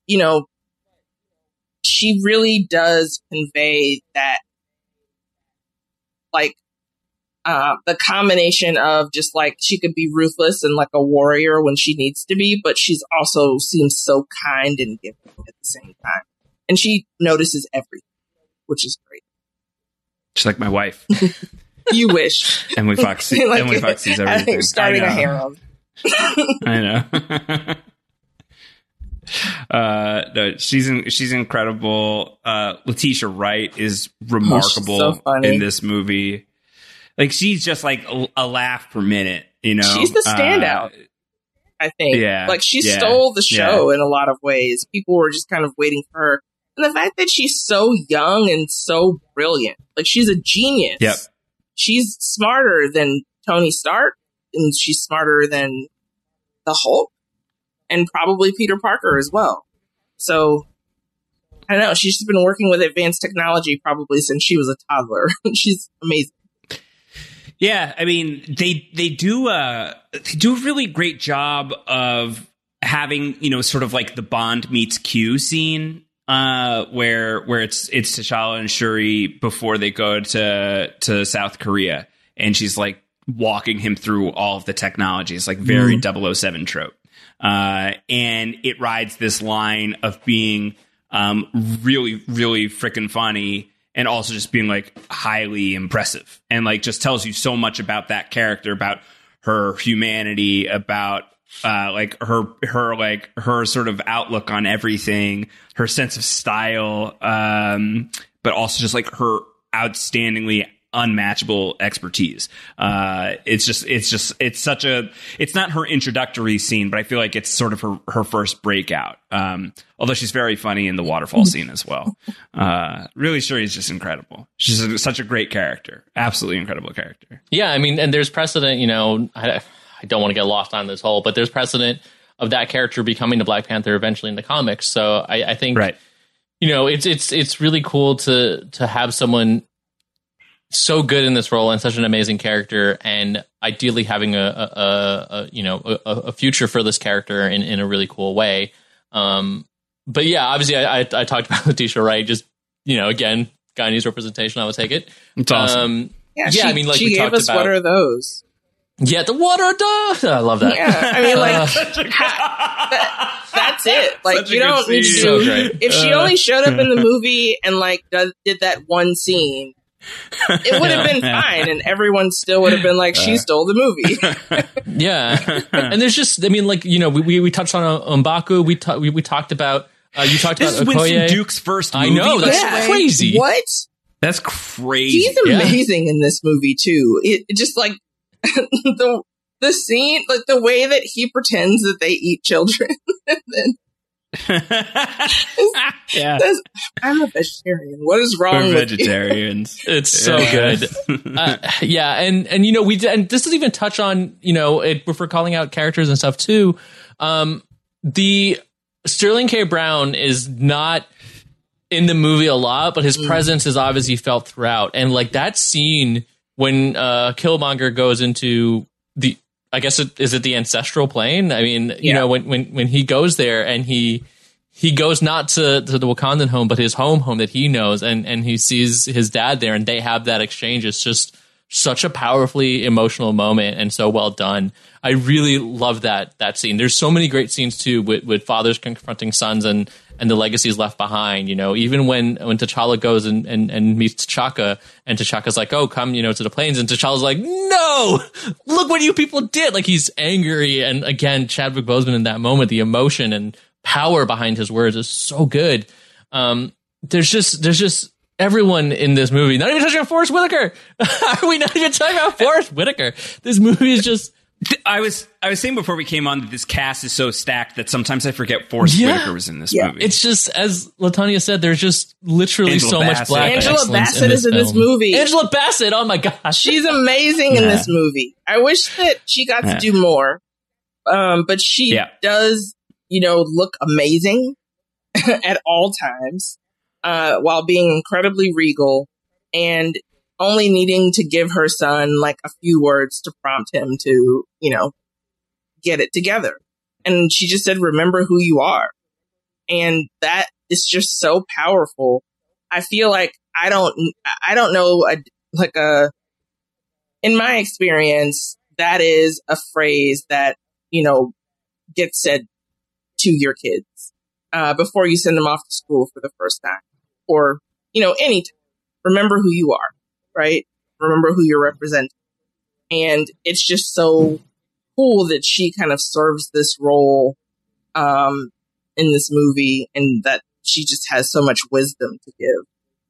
she really does convey that, like, the combination of just like, she could be ruthless and like a warrior when she needs to be, but she's also seems so kind and giving at the same time. And she notices everything, which is great. She's like my wife. You wish. Emily Fox sees everything. Starting a harem. I know. No, she's incredible. Letitia Wright is remarkable in this movie. Like, she's just like a laugh per minute, She's the standout, I think. Yeah. Like, she stole the show in a lot of ways. People were just kind of waiting for her. And the fact that she's so young and so brilliant. Like, she's a genius. Yep. She's smarter than Tony Stark, and she's smarter than the Hulk, and probably Peter Parker as well. So, I don't know. She's just been working with advanced technology probably since she was a toddler. She's amazing. Yeah, I mean, they do a really great job of having, sort of like the Bond meets Q scene, where it's T'Challa and Shuri before they go to South Korea, and she's like walking him through all of the technologies, like very 007 trope. And it rides this line of being really, really freaking funny, and also just being like highly impressive, and like just tells you so much about that character, about her humanity, about like her sort of outlook on everything, her sense of style, but also just like her outstandingly unmatchable expertise. It's not her introductory scene, but I feel like it's sort of her first breakout. Although she's very funny in the waterfall scene as well. Really, Shuri's just incredible. She's such a great character. Absolutely incredible character. Yeah, I mean, and there's precedent, I don't want to get lost on this whole, but there's precedent of that character becoming the Black Panther eventually in the comics. So I think, right. It's really cool to have someone so good in this role and such an amazing character, and ideally having a future for this character in a really cool way. But yeah, obviously I talked about Letitia Wright, just, again, Guyanese representation. I would take it. It's awesome. I mean, like she we gave talked us about. what are those? Yeah, the water. I love that. Yeah, I mean, like that's it. Like Such a you good don't need scene. So to. great. If she only showed up in the movie and like did that one scene, it would have been fine, and everyone still would have been like, she stole the movie. Yeah, and there's just, I mean, like, you know, we touched on M'Baku. We talked about you talked This is about Okoye. Winston Duke's first movie. I know, that's Yeah. crazy. What? That's crazy. He's amazing in this movie too. It just like the scene, like the way that he pretends that they eat children. And then Yeah. I'm a vegetarian. What is wrong We're with vegetarians. It's so good. Yeah, and you know, and this doesn't even touch on, you know, if we're calling out characters and stuff too. The Sterling K. Brown is not in the movie a lot, but his presence is obviously felt throughout. And like that scene when Killmonger goes into the, I guess is it the ancestral plane? I mean, you know, when he goes there and he goes not to the Wakandan home, but his home that he knows, and he sees his dad there, and they have that exchange. It's just such a powerfully emotional moment and so well done. I really love that scene. There's so many great scenes too with fathers confronting sons and the legacies left behind. You know, even when T'Challa goes and meets T'Chaka, and T'Chaka's like, "Oh, come, you know, to the plains," and T'Challa's like, "No, look what you people did!" Like he's angry, and again, Chadwick Boseman in that moment, the emotion and power behind his words is so good. There's just everyone in this movie. Not even touching on Forrest Whitaker. Are we not even talking about Forrest Whitaker? This movie is just. I was saying before we came on that this cast is so stacked that sometimes I forget Forrest Whitaker was in this movie. It's just, as Latanya said, there's just literally Angela so Bassett. much black Angela excellence Bassett is in this film. movie. Angela Bassett, oh my gosh. She's amazing in this movie. I wish that she got to do more. But she does, you know, look amazing at all times, while being incredibly regal and only needing to give her son like a few words to prompt him to, you know, get it together. And she just said, "Remember who you are." And that is just so powerful. I feel like I don't know, in my experience, that is a phrase that, you know, gets said to your kids, before you send them off to school for the first time, or, you know, anytime. Remember who you are. Right? Remember who you're representing. And it's just so cool that she kind of serves this role in this movie, and that she just has so much wisdom to give.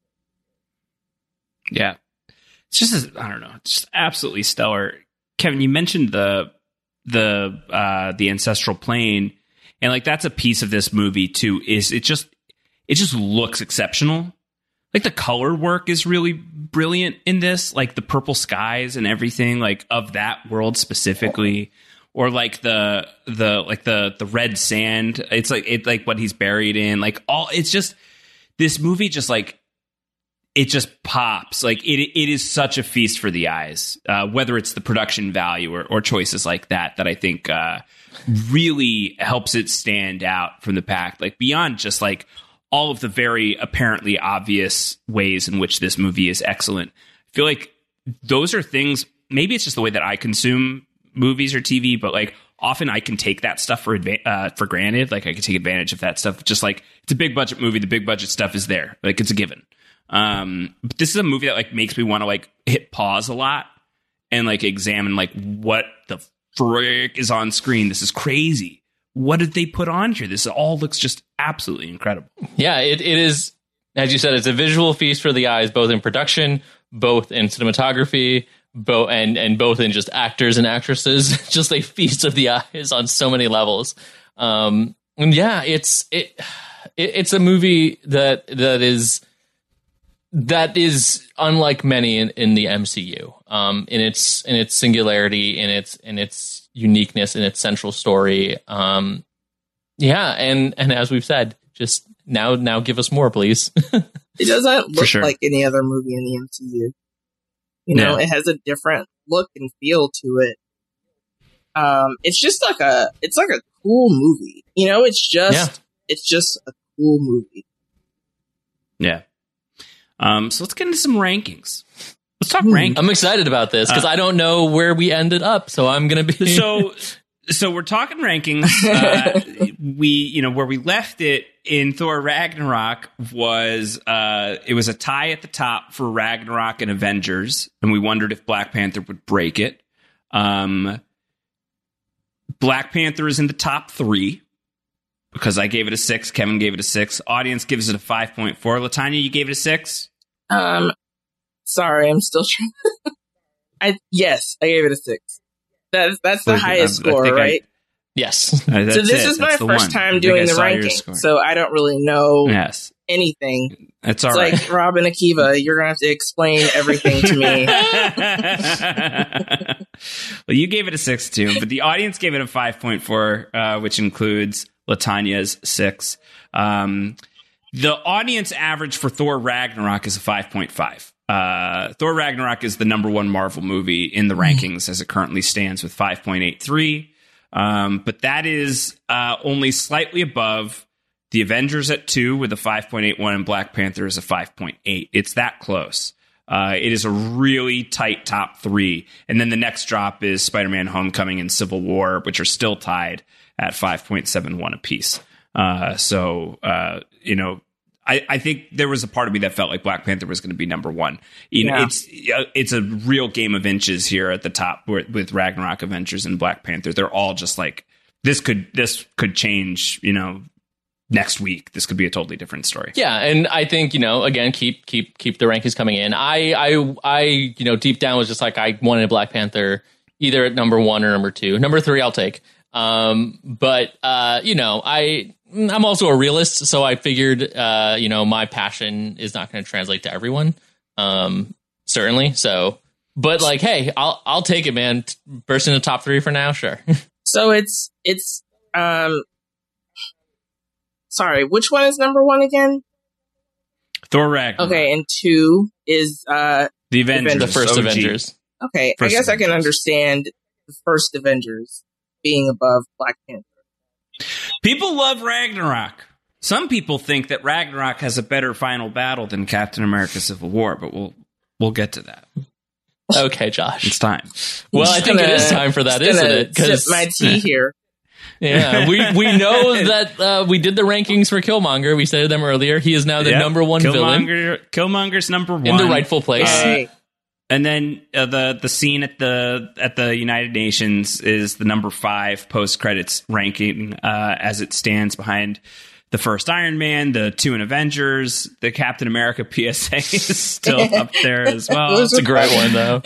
Yeah. It's just, I don't know, it's just absolutely stellar. Kevin, you mentioned the ancestral plane, and like that's a piece of this movie too, is it just looks exceptional. Like the color work is really brilliant in this, like the purple skies and everything, like of that world specifically, or like the red sand. It's like what he's buried in, like all. It's just this movie, just like it just pops. Like it is such a feast for the eyes. Whether it's the production value or choices like that I think really helps it stand out from the pack. Like beyond just like all of the very apparently obvious ways in which this movie is excellent. I feel like those are things, maybe it's just the way that I consume movies or TV, but like often I can take that stuff for granted. Like I can take advantage of that stuff. Just like it's a big budget movie. The big budget stuff is there. Like it's a given. But this is a movie that like makes me want to like hit pause a lot and like examine like what the frick is on screen. This is crazy. What did they put on here? This all looks just absolutely incredible. Yeah, it is, as you said, it's a visual feast for the eyes, both in production, both in cinematography, both in just actors and actresses. Just a feast of the eyes on so many levels. And yeah, it's a movie that is unlike many in the MCU. In its singularity, in its uniqueness, in its central story. Yeah, and as we've said, just now give us more, please. It doesn't look like any other movie in the MCU. You know, It has a different look and feel to it. It's just like a cool movie. You know, it's just a cool movie. Yeah. So let's get into some rankings. Let's talk rankings. I'm excited about this because I don't know where we ended up, so I'm going to be... So we're talking rankings. Where we left it in Thor Ragnarok was it was a tie at the top for Ragnarok and Avengers, and we wondered if Black Panther would break it. Black Panther is in the top 3 because I gave it a 6. Kevin gave it a 6. Audience gives it a 5.4. Latanya, you gave it a 6? Sorry, I'm still trying. Yes, I gave it a 6. That's the highest score, right? Yes. So this is my first time doing the ranking, so I don't really know anything. It's all it's right. Like Rob and Akiva, you're going to have to explain everything to me. Well, you gave it a 6 too, but the audience gave it a 5.4, which includes Latanya's 6. The audience average for Thor Ragnarok is a 5.5. Thor Ragnarok is the number 1 Marvel movie in the rankings as it currently stands with 5.83. But that is only slightly above the Avengers at 2 with a 5.81 and Black Panther is a 5.8. It's that close. It is a really tight top 3. And then the next drop is Spider-Man Homecoming and Civil War, which are still tied at 5.71 apiece. I think there was a part of me that felt like Black Panther was going to be number 1. It's a real game of inches here at the top with Ragnarok, Avengers, and Black Panther. They're all just like this could change. Next week, this could be a totally different story. Yeah, and I think again, keep the rankings coming in. I deep down was just like I wanted Black Panther either at number 1 or number 2. Number 3, I'll take. I'm also a realist, so I figured, my passion is not going to translate to everyone, certainly. So, but like, hey, I'll take it, man. Burst in the top 3 for now, sure. So it's sorry, which one is number 1 again? Thor Ragnarok. Okay, and 2 is the Avengers, the first OG. Avengers. Okay, I guess I can understand the first Avengers being above Black Panther. People love Ragnarok. Some people think that Ragnarok has a better final battle than Captain America: Civil War, but we'll get to that. Okay, Josh, it's time. Well, I think it is time for that, isn't it? Sip my tea here. Yeah, we know that we did the rankings for Killmonger. We stated them earlier. He is now the number 1 villain. Killmonger's number 1 in the rightful place. And then the scene at the United Nations is the number 5 post credits ranking as it stands behind the first Iron Man, the 2 in Avengers, the Captain America PSA is still up there as well. It's a great one though.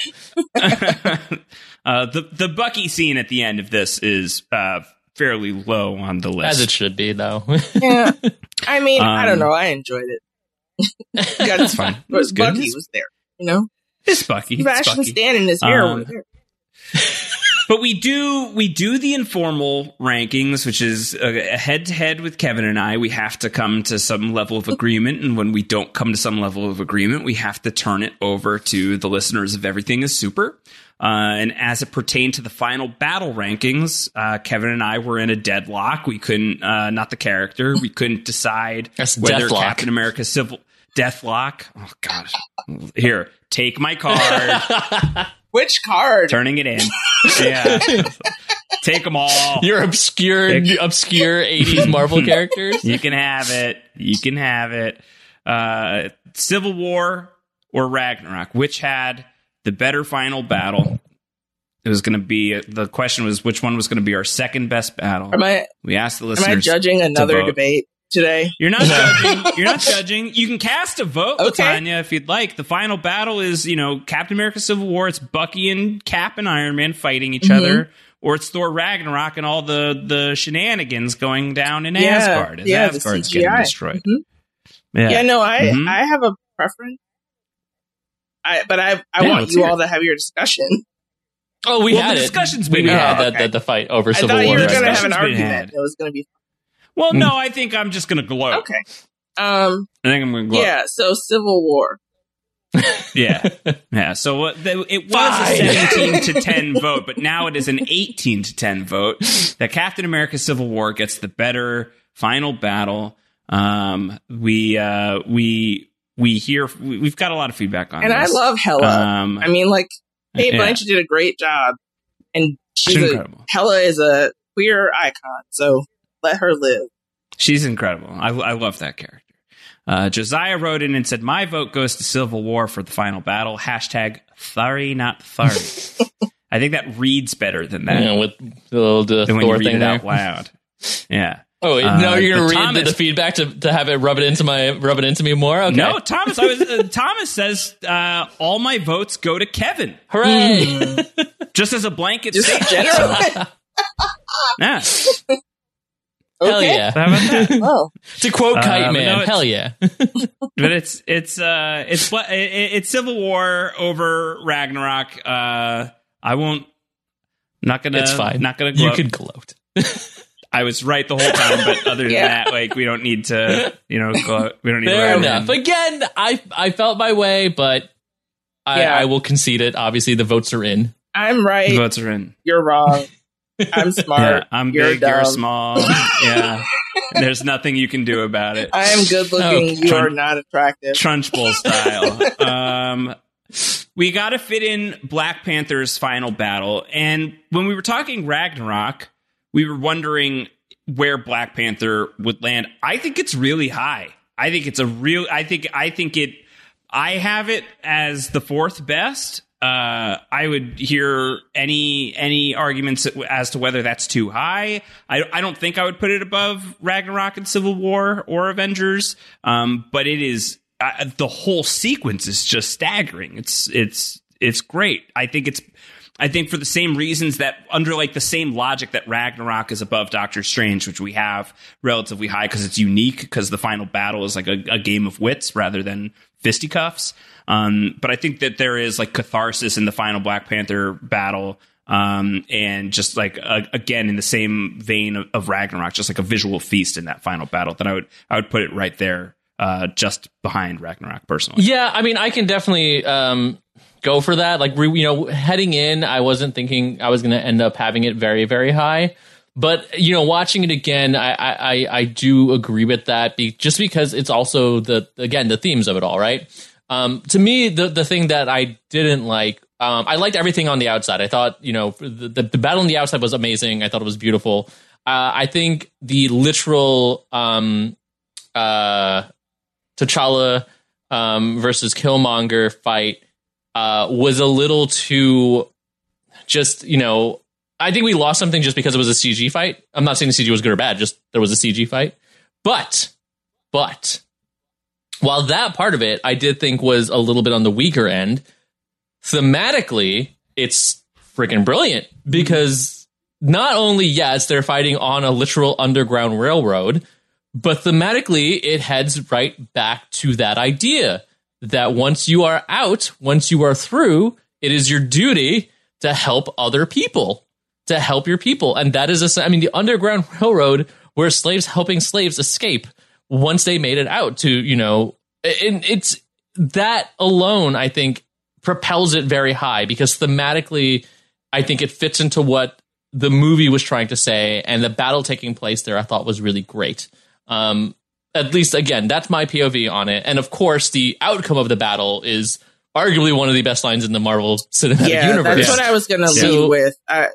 The Bucky scene at the end of this is fairly low on the list, as it should be though. Yeah, I mean, I don't know. I enjoyed it. That's fine. But Bucky was there, It's Bucky. Sebastian Stan in his hair over there. But we do the informal rankings, which is a head-to-head with Kevin and I. We have to come to some level of agreement, and when we don't come to some level of agreement, we have to turn it over to the listeners of Everything is Super. And as it pertained to the final battle rankings, Kevin and I were in a deadlock. We couldn't, not the character, we couldn't decide whether Deathlock. Captain America Civil... Deathlock? Oh, God. Here, take my card. Which card? Turning it in. Yeah. Take them all. Your obscure 80s Marvel characters. You can have it. Civil War or Ragnarok? Which had the better final battle? It was going to be, the question was which one was going to be our second best battle. We asked the listeners. Am I judging another debate today? You're not judging. You're not judging. You can cast a vote, Okay. Latanya, if you'd like. The final battle is, Captain America Civil War. It's Bucky and Cap and Iron Man fighting each other. Or it's Thor Ragnarok and all the shenanigans going down in Asgard. As Asgard's the CGI. getting destroyed. Mm-hmm. Yeah. Yeah, no, I have a preference. I want you all to have your discussion. Oh, we had the it. discussion's We been had had. the fight over I Civil thought War. you were right? going to have an Discussion's been argument. had. It was going to be Well, no, I think I'm just going to gloat. okay. I think I'm going to gloat. Yeah, so Civil War. Yeah. So it was a 17-10 vote, but now it is an 18-10 vote. That Captain America: Civil War gets the better final battle. We we've got a lot of feedback on and this. I love Hela. I mean, like, Kate yeah. Blanchett did a great job, and She's incredible. Hela is a queer icon, so let her live. She's incredible. I love that character. Josiah wrote in and said, "My vote goes to Civil War for the final battle. Hashtag Thari, not Thari." I think that reads better than that. Yeah, with the little than when Thor you read thing it there. out loud. Yeah. Oh, no, you're gonna read Thomas, the feedback to have it rub it into me more. Okay. No, Thomas. Thomas says all my votes go to Kevin. Hooray! Just as a blanket Just statement. general. Yeah. Hell yeah! How about that? Oh, To quote Kite Man, no, hell yeah! But it's Civil War over Ragnarok. I won't. Not gonna. It's fine. Not gonna. You Gloat. could gloat. I was right the whole time, but other than Yeah. that, like we don't need to. Gloat. We don't need. Fair to enough. Again, I felt my way, but I will concede it. Obviously, the votes are in. I'm right. Votes are in. You're wrong. I'm smart. Yeah, I'm you're big. dumb. You're small. Yeah. There's nothing you can do about it. I am good looking. You are not attractive. Trunchbull style. We got to fit in Black Panther's final battle. And when we were talking Ragnarok, we were wondering where Black Panther would land. I think it's really high. I think it's I have it as the fourth best. I would hear any arguments as to whether that's too high. I don't think I would put it above Ragnarok and Civil War or Avengers. But it is the whole sequence is just staggering. It's great. I think for the same reasons that under like the same logic that Ragnarok is above Doctor Strange, which we have relatively high because it's unique because the final battle is like a game of wits rather than fisticuffs. But I think that there is like catharsis in the final Black Panther battle. And just like, again, in the same vein of Ragnarok, just like a visual feast in that final battle, then I would put it right there, just behind Ragnarok personally. Yeah. I mean, I can definitely, go for that. Like, heading in, I wasn't thinking I was going to end up having it very, very high. But, watching it again, I do agree with that just because it's also the themes of it all, right? To me, the thing that I didn't like, I liked everything on the outside. I thought, the battle on the outside was amazing. I thought it was beautiful. I think the literal T'Challa versus Killmonger fight was a little too just, I think we lost something just because it was a CG fight. I'm not saying the CG was good or bad, just there was a CG fight. But while that part of it I did think was a little bit on the weaker end, thematically, it's freaking brilliant because not only, yes, they're fighting on a literal underground railroad, but thematically, it heads right back to that idea that once you are out, once you are through, it is your duty to help other people, to help your people. And that is, the Underground Railroad were slaves helping slaves escape once they made it out to, it's that alone, I think, propels it very high because thematically, I think it fits into what the movie was trying to say, and the battle taking place there, I thought was really great. At least, again, that's my POV on it. And of course, the outcome of the battle is arguably one of the best lines in the Marvel Cinematic Universe. That's what I was going to lead with.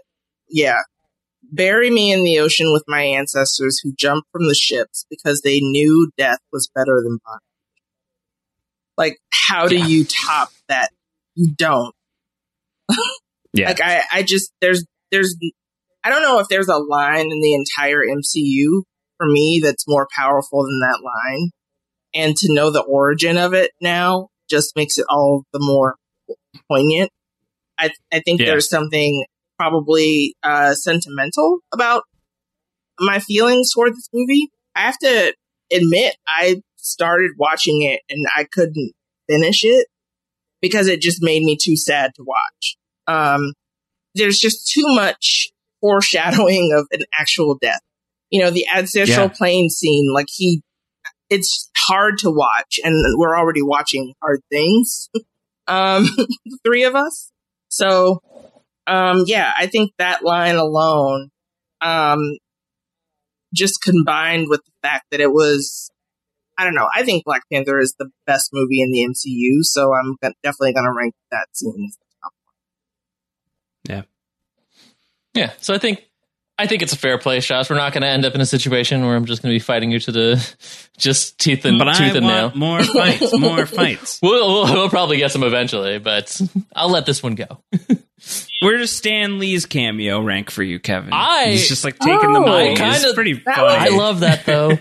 Bury me in the ocean with my ancestors who jumped from the ships because they knew death was better than bondage. Like, how do you top that? You don't. Yeah. Like, I don't know if there's a line in the entire MCU for me that's more powerful than that line. And to know the origin of it now just makes it all the more poignant. I think there's something probably sentimental about my feelings toward this movie. I have to admit, I started watching it and I couldn't finish it because it just made me too sad to watch. There's just too much foreshadowing of an actual death. The ancestral plane scene, like it's hard to watch, and we're already watching hard things, the three of us. So, I think that line alone, just combined with the fact that it was I don't know. I think Black Panther is the best movie in the MCU, so I'm definitely going to rank that scene as the top one. Yeah. Yeah, so I think it's a fair place, Josh. We're not going to end up in a situation where I'm just going to be fighting you to the just tooth and nail. More fights, more fights. We'll probably get some eventually, but I'll let this one go. Where does Stan Lee's cameo rank for you, Kevin? He's just like taking the money. It's pretty funny. I love that though.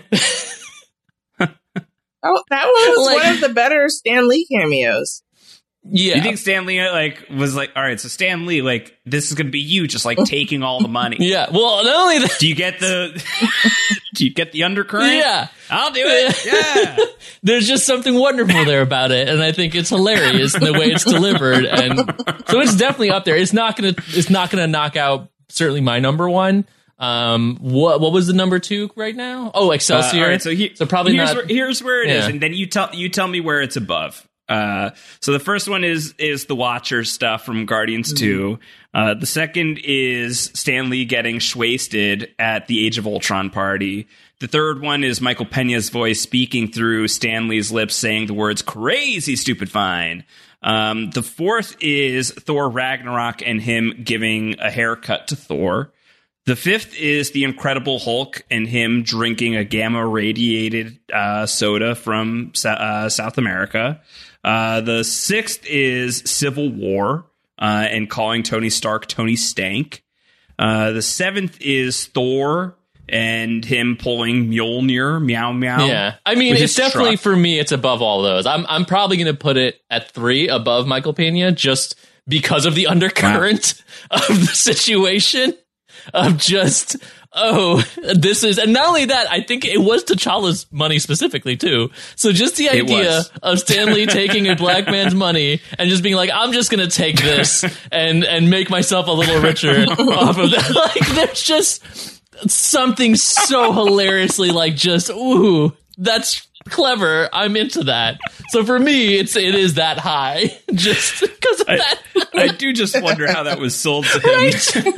That was one of the better Stan Lee cameos. Yeah. You think Stan Lee was like, all right, so Stan Lee, like, this is going to be you just like taking all the money. Yeah. Well, not only that. Do you get the undercurrent? Yeah. I'll do it. Yeah. There's just something wonderful there about it. And I think it's hilarious in the way it's delivered. And so it's definitely up there. It's not going to knock out certainly my number one. What was the number two right now? Oh, Excelsior. All right, so probably here's where it is. And then you tell me where it's above. So the first one is the Watcher stuff from Guardians 2. The second is Stan Lee getting shwasted at the Age of Ultron party. The third one is Michael Peña's voice speaking through Stan Lee's lips saying the words "crazy, stupid, fine." The fourth is Thor Ragnarok and him giving a haircut to Thor. The fifth is the Incredible Hulk and him drinking a gamma-radiated soda from South America. The sixth is Civil War and calling Tony Stark Tony Stank. The seventh is Thor and him pulling Mjolnir, meow meow. Yeah, I mean, it's definitely, for me, it's above all those. I'm probably going to put it at 3 above Michael Peña just because of the undercurrent of the situation. Of just, this is, and not only that, I think it was T'Challa's money specifically too. So just the idea of Stan Lee taking a black man's money and just being like, I'm just going to take this and make myself a little richer off of that. Like, there's just something so hilariously like just, ooh, that's clever. I'm into that. So for me, it is that high just because of that. I do just wonder how that was sold to him.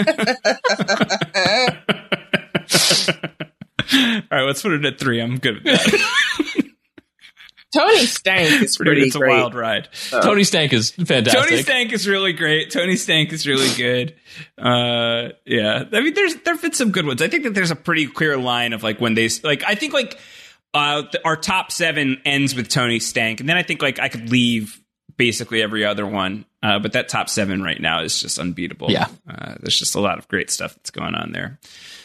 All right, let's put it at 3. I'm good with that. Tony Stank is pretty It's a great. wild ride. Tony Stank is fantastic. Tony Stank is really great. Tony Stank is really good. Yeah. I mean, there been some good ones. I think that there's a pretty clear line of like when they like. I think like our top 7 ends with Tony Stank, and then I think like I could leave basically every other one. But that top 7 right now is just unbeatable. Yeah. There's just a lot of great stuff that's going on there.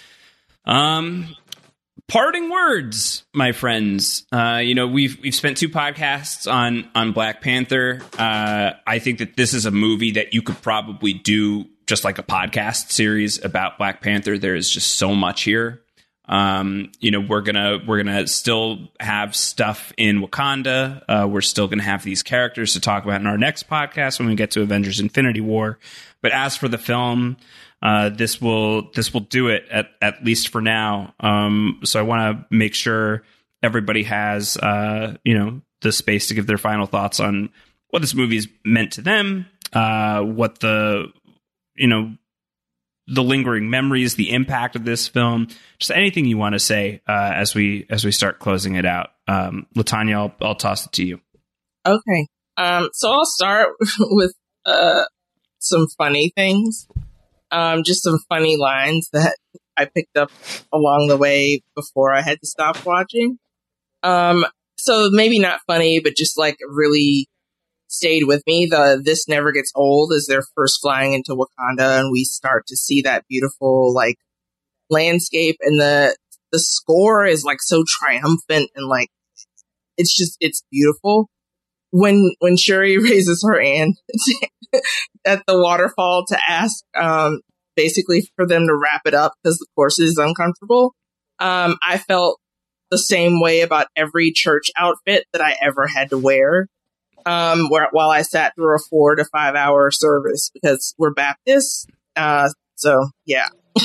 Parting words, my friends. We've spent 2 podcasts on Black Panther. I think that this is a movie that you could probably do just like a podcast series about Black Panther. There is just so much here. We're gonna still have stuff in Wakanda. We're still gonna have these characters to talk about in our next podcast when we get to Avengers: Infinity War. But as for the film, this will do it at least for now. So I want to make sure everybody has the space to give their final thoughts on what this movie is meant to them, what the lingering memories, the impact of this film, just anything you want to say as we start closing it out. Latanya, I'll toss it to you. Okay. So I'll start with some funny things. Just some funny lines that I picked up along the way before I had to stop watching. So maybe not funny, but just like really stayed with me. This never gets old as they're first flying into Wakanda and we start to see that beautiful like landscape, and the score is like so triumphant and like it's beautiful. When Shuri raises her hand at the waterfall to ask basically for them to wrap it up because the course is uncomfortable, I felt the same way about every church outfit that I ever had to wear. While I sat through a 4 to 5 hour service because we're Baptists. So yeah.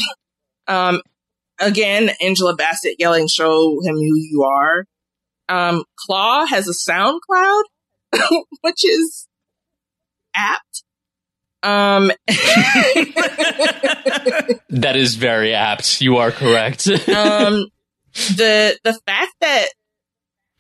Again, Angela Bassett yelling, "Show him who you are." Claw has a SoundCloud, which is apt. That is very apt. You are correct. The fact that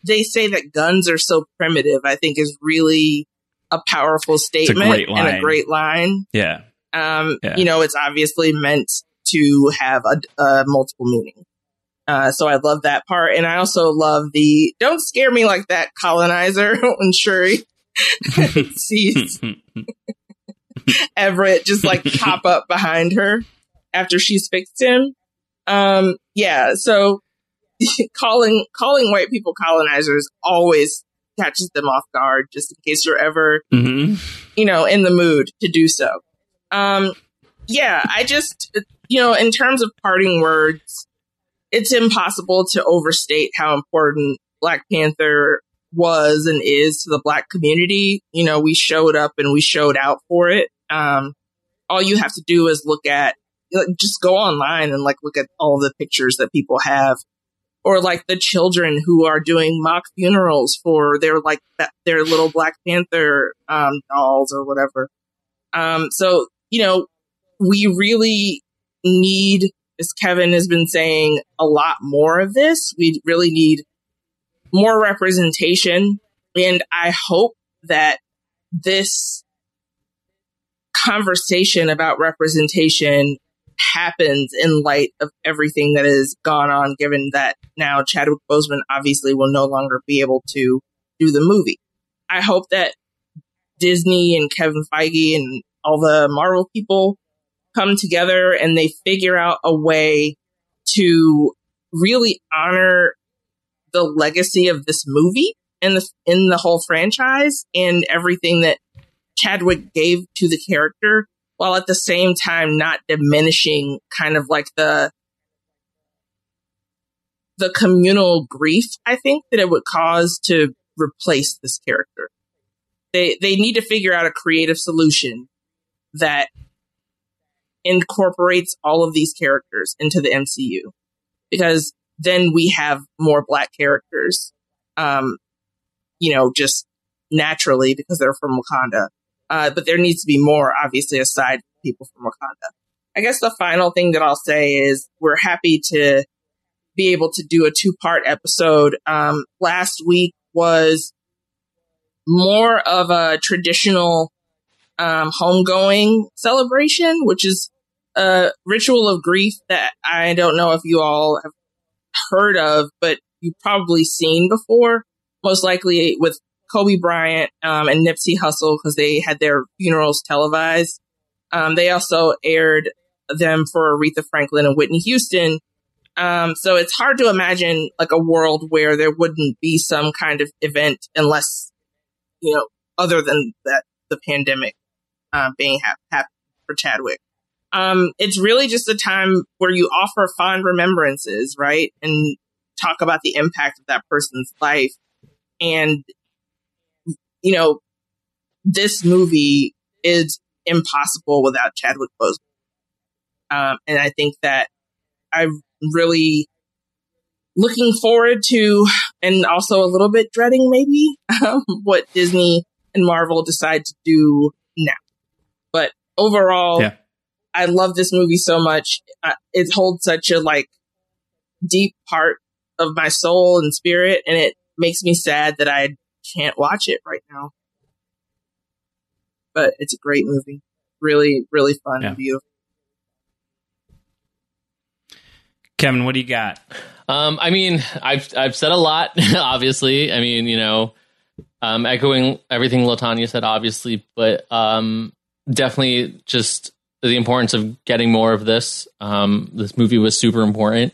they say that guns are so primitive, I think is really a powerful statement and a great line. Yeah. You know, it's obviously meant to have a multiple meaning. So I love that part. And I also love the "don't scare me like that, colonizer" when Shuri sees Everett just like pop up behind her after she's fixed him. Yeah, so calling white people colonizers always catches them off guard, just in case you're ever, you know, in the mood to do so. Yeah, I just, you know, in terms of parting words, it's impossible to overstate how important Black Panther was and is to the Black community. You know, we showed up and we showed out for it. All you have to do is look at, just go online and like look at all the pictures that people have, or like the children who are doing mock funerals for their like their little Black Panther dolls or whatever. So, you know, we really need, as Kevin has been saying, a lot more of this. We really need more representation. And I hope that this conversation about representation happens in light of everything that has gone on, given that now Chadwick Boseman obviously will no longer be able to do the movie. I hope that Disney and Kevin Feige and all the Marvel people come together and they figure out a way to really honor the legacy of this movie and in the whole franchise and everything that Chadwick gave to the character, while at the same time not diminishing kind of like the communal grief, I think, that it would cause to replace this character. They need to figure out a creative solution that incorporates all of these characters into the MCU, because then we have more Black characters, you know, just naturally because they're from Wakanda. But there needs to be more, obviously, aside from people from Wakanda. I guess the final thing that I'll say is we're happy to be able to do a 2-part episode. Last week was more of a traditional homegoing celebration, which is a ritual of grief that I don't know if you all have heard of, but you've probably seen before, most likely with Kobe Bryant and Nipsey Hussle, because they had their funerals televised. They also aired them for Aretha Franklin and Whitney Houston. So it's hard to imagine like a world where there wouldn't be some kind of event unless, you know, other than that, the pandemic being happened for Chadwick. It's really just a time where you offer fond remembrances, right? And talk about the impact of that person's life. And, you know, this movie is impossible without Chadwick Boseman. And I think that I'm really looking forward to, and also a little bit dreading maybe, what Disney and Marvel decide to do now. But overall, I love this movie so much. It holds such a like deep part of my soul and spirit, and it makes me sad that I can't watch it right now. But it's a great movie. Really, really fun and beautiful. Kevin, what do you got? I mean, I've said a lot, obviously. I mean, you know, echoing everything LaTanya said, obviously, but definitely just the importance of getting more of this. This movie was super important.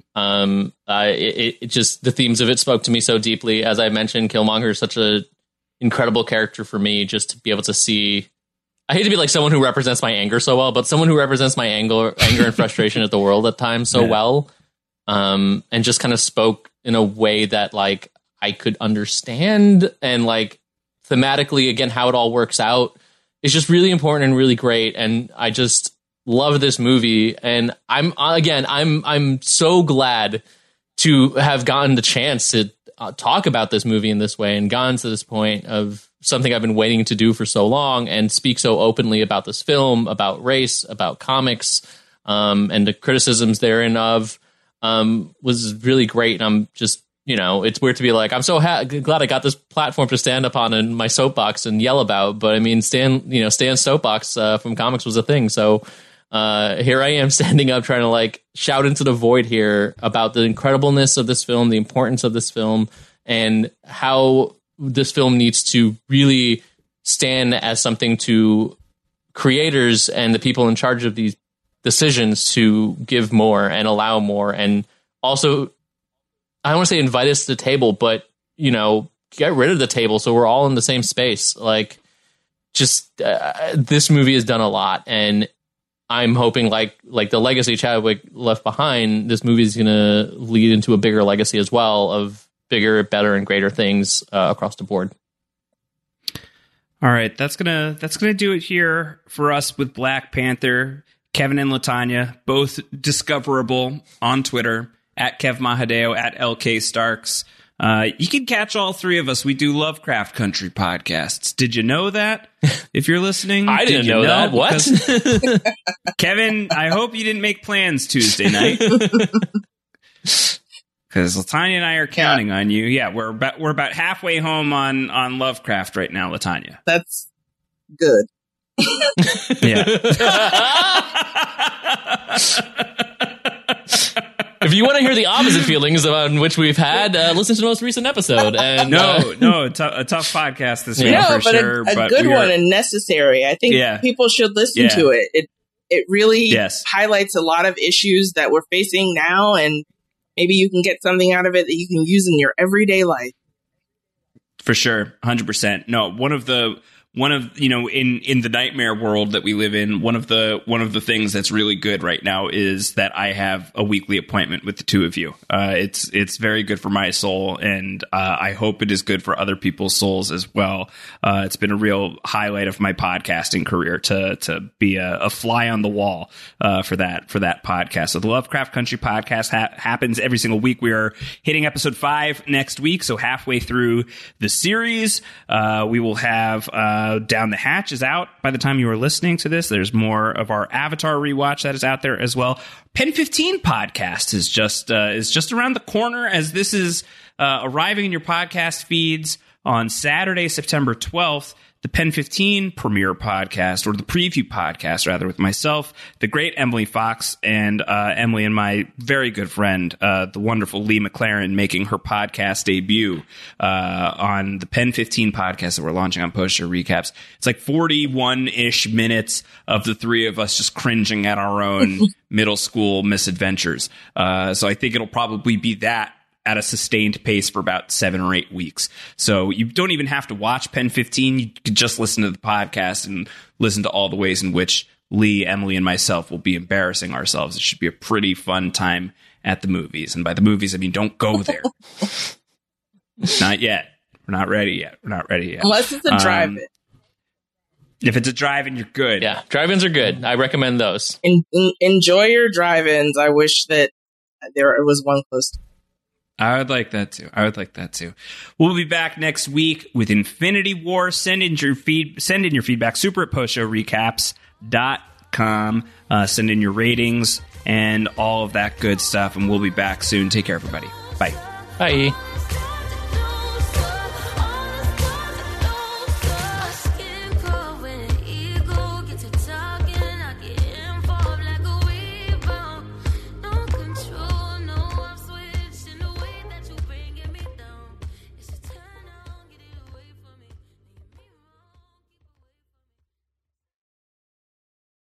It just, the themes of it spoke to me so deeply. As I mentioned, Killmonger is such an incredible character for me, just to be able to see. I hate to be like someone who represents my anger so well, but someone who represents my anger and frustration at the world at times so well, and just kind of spoke in a way that like I could understand, and like thematically, again, how it all works out is just really important and really great. And I just love this movie, and I'm so glad to have gotten the chance to talk about this movie in this way and gotten to this point of something I've been waiting to do for so long, and speak so openly about this film, about race, about comics, and the criticisms therein of was really great. And I'm just, it's weird to be like, I'm so glad I got this platform to stand up on in my soapbox and yell about. But I mean, Stan's soapbox from comics was a thing. So here I am standing up trying to like shout into the void here about the incredibleness of this film, the importance of this film, and how this film needs to really stand as something to creators and the people in charge of these decisions to give more and allow more. And also, I don't want to say invite us to the table, but, get rid of the table so we're all in the same space. Like, just this movie has done a lot. And I'm hoping like the legacy Chadwick left behind, this movie is going to lead into a bigger legacy as well of bigger, better, and greater things across the board. All right, that's gonna do it here for us with Black Panther. Kevin and Latanya, both discoverable on Twitter at Kev Mahadeo, at LK Starks. You can catch all three of us. We do Lovecraft Country podcasts. Did you know that? If you're listening, I didn't know that. What? Kevin, I hope you didn't make plans Tuesday night. Because Latanya and I are counting on you. Yeah, we're about halfway home on Lovecraft right now, Latanya. That's good. Yeah. If you want to hear the opposite feelings on which we've had, listen to the most recent episode. And a tough podcast this week for but sure. A good one and necessary. I think people should listen to it. It really highlights a lot of issues that we're facing now, and maybe you can get something out of it that you can use in your everyday life. For sure, 100%. No, one of in the nightmare world that we live in, one of the things that's really good right now is that I have a weekly appointment with the two of you. It's very good for my soul, and I hope it is good for other people's souls as well. It's been a real highlight of my podcasting career to be a fly on the wall for that podcast. So the Lovecraft Country podcast happens every single week. We are hitting episode 5 next week, so halfway through the series. We will have Down the Hatch is out by the time you are listening to this. There's more of our Avatar rewatch that is out there as well. Pen 15 podcast is just around the corner as this is arriving in your podcast feeds on Saturday, September 12th. The Pen 15 premiere podcast, or the preview podcast, rather, with myself, the great Emily Fox, and Emily and my very good friend, the wonderful Lee McLaren, making her podcast debut on the Pen 15 podcast that we're launching on Post Show Recaps. It's like 41-ish minutes of the three of us just cringing at our own middle school misadventures. So I think it'll probably be that at a sustained pace for about 7 or 8 weeks. So you don't even have to watch Pen 15. You can just listen to the podcast and listen to all the ways in which Lee, Emily, and myself will be embarrassing ourselves. It should be a pretty fun time at the movies. And by the movies, I mean, don't go there. Not yet. We're not ready yet. Unless it's a drive-in. If it's a drive-in, you're good. Yeah, drive-ins are good. I recommend those. Enjoy your drive-ins. I wish that there was one close to. I would like that too. We'll be back next week with Infinity War. Send in your feedback. Super at postshowrecaps.com. Send in your ratings and all of that good stuff. And we'll be back soon. Take care, everybody. Bye. Bye.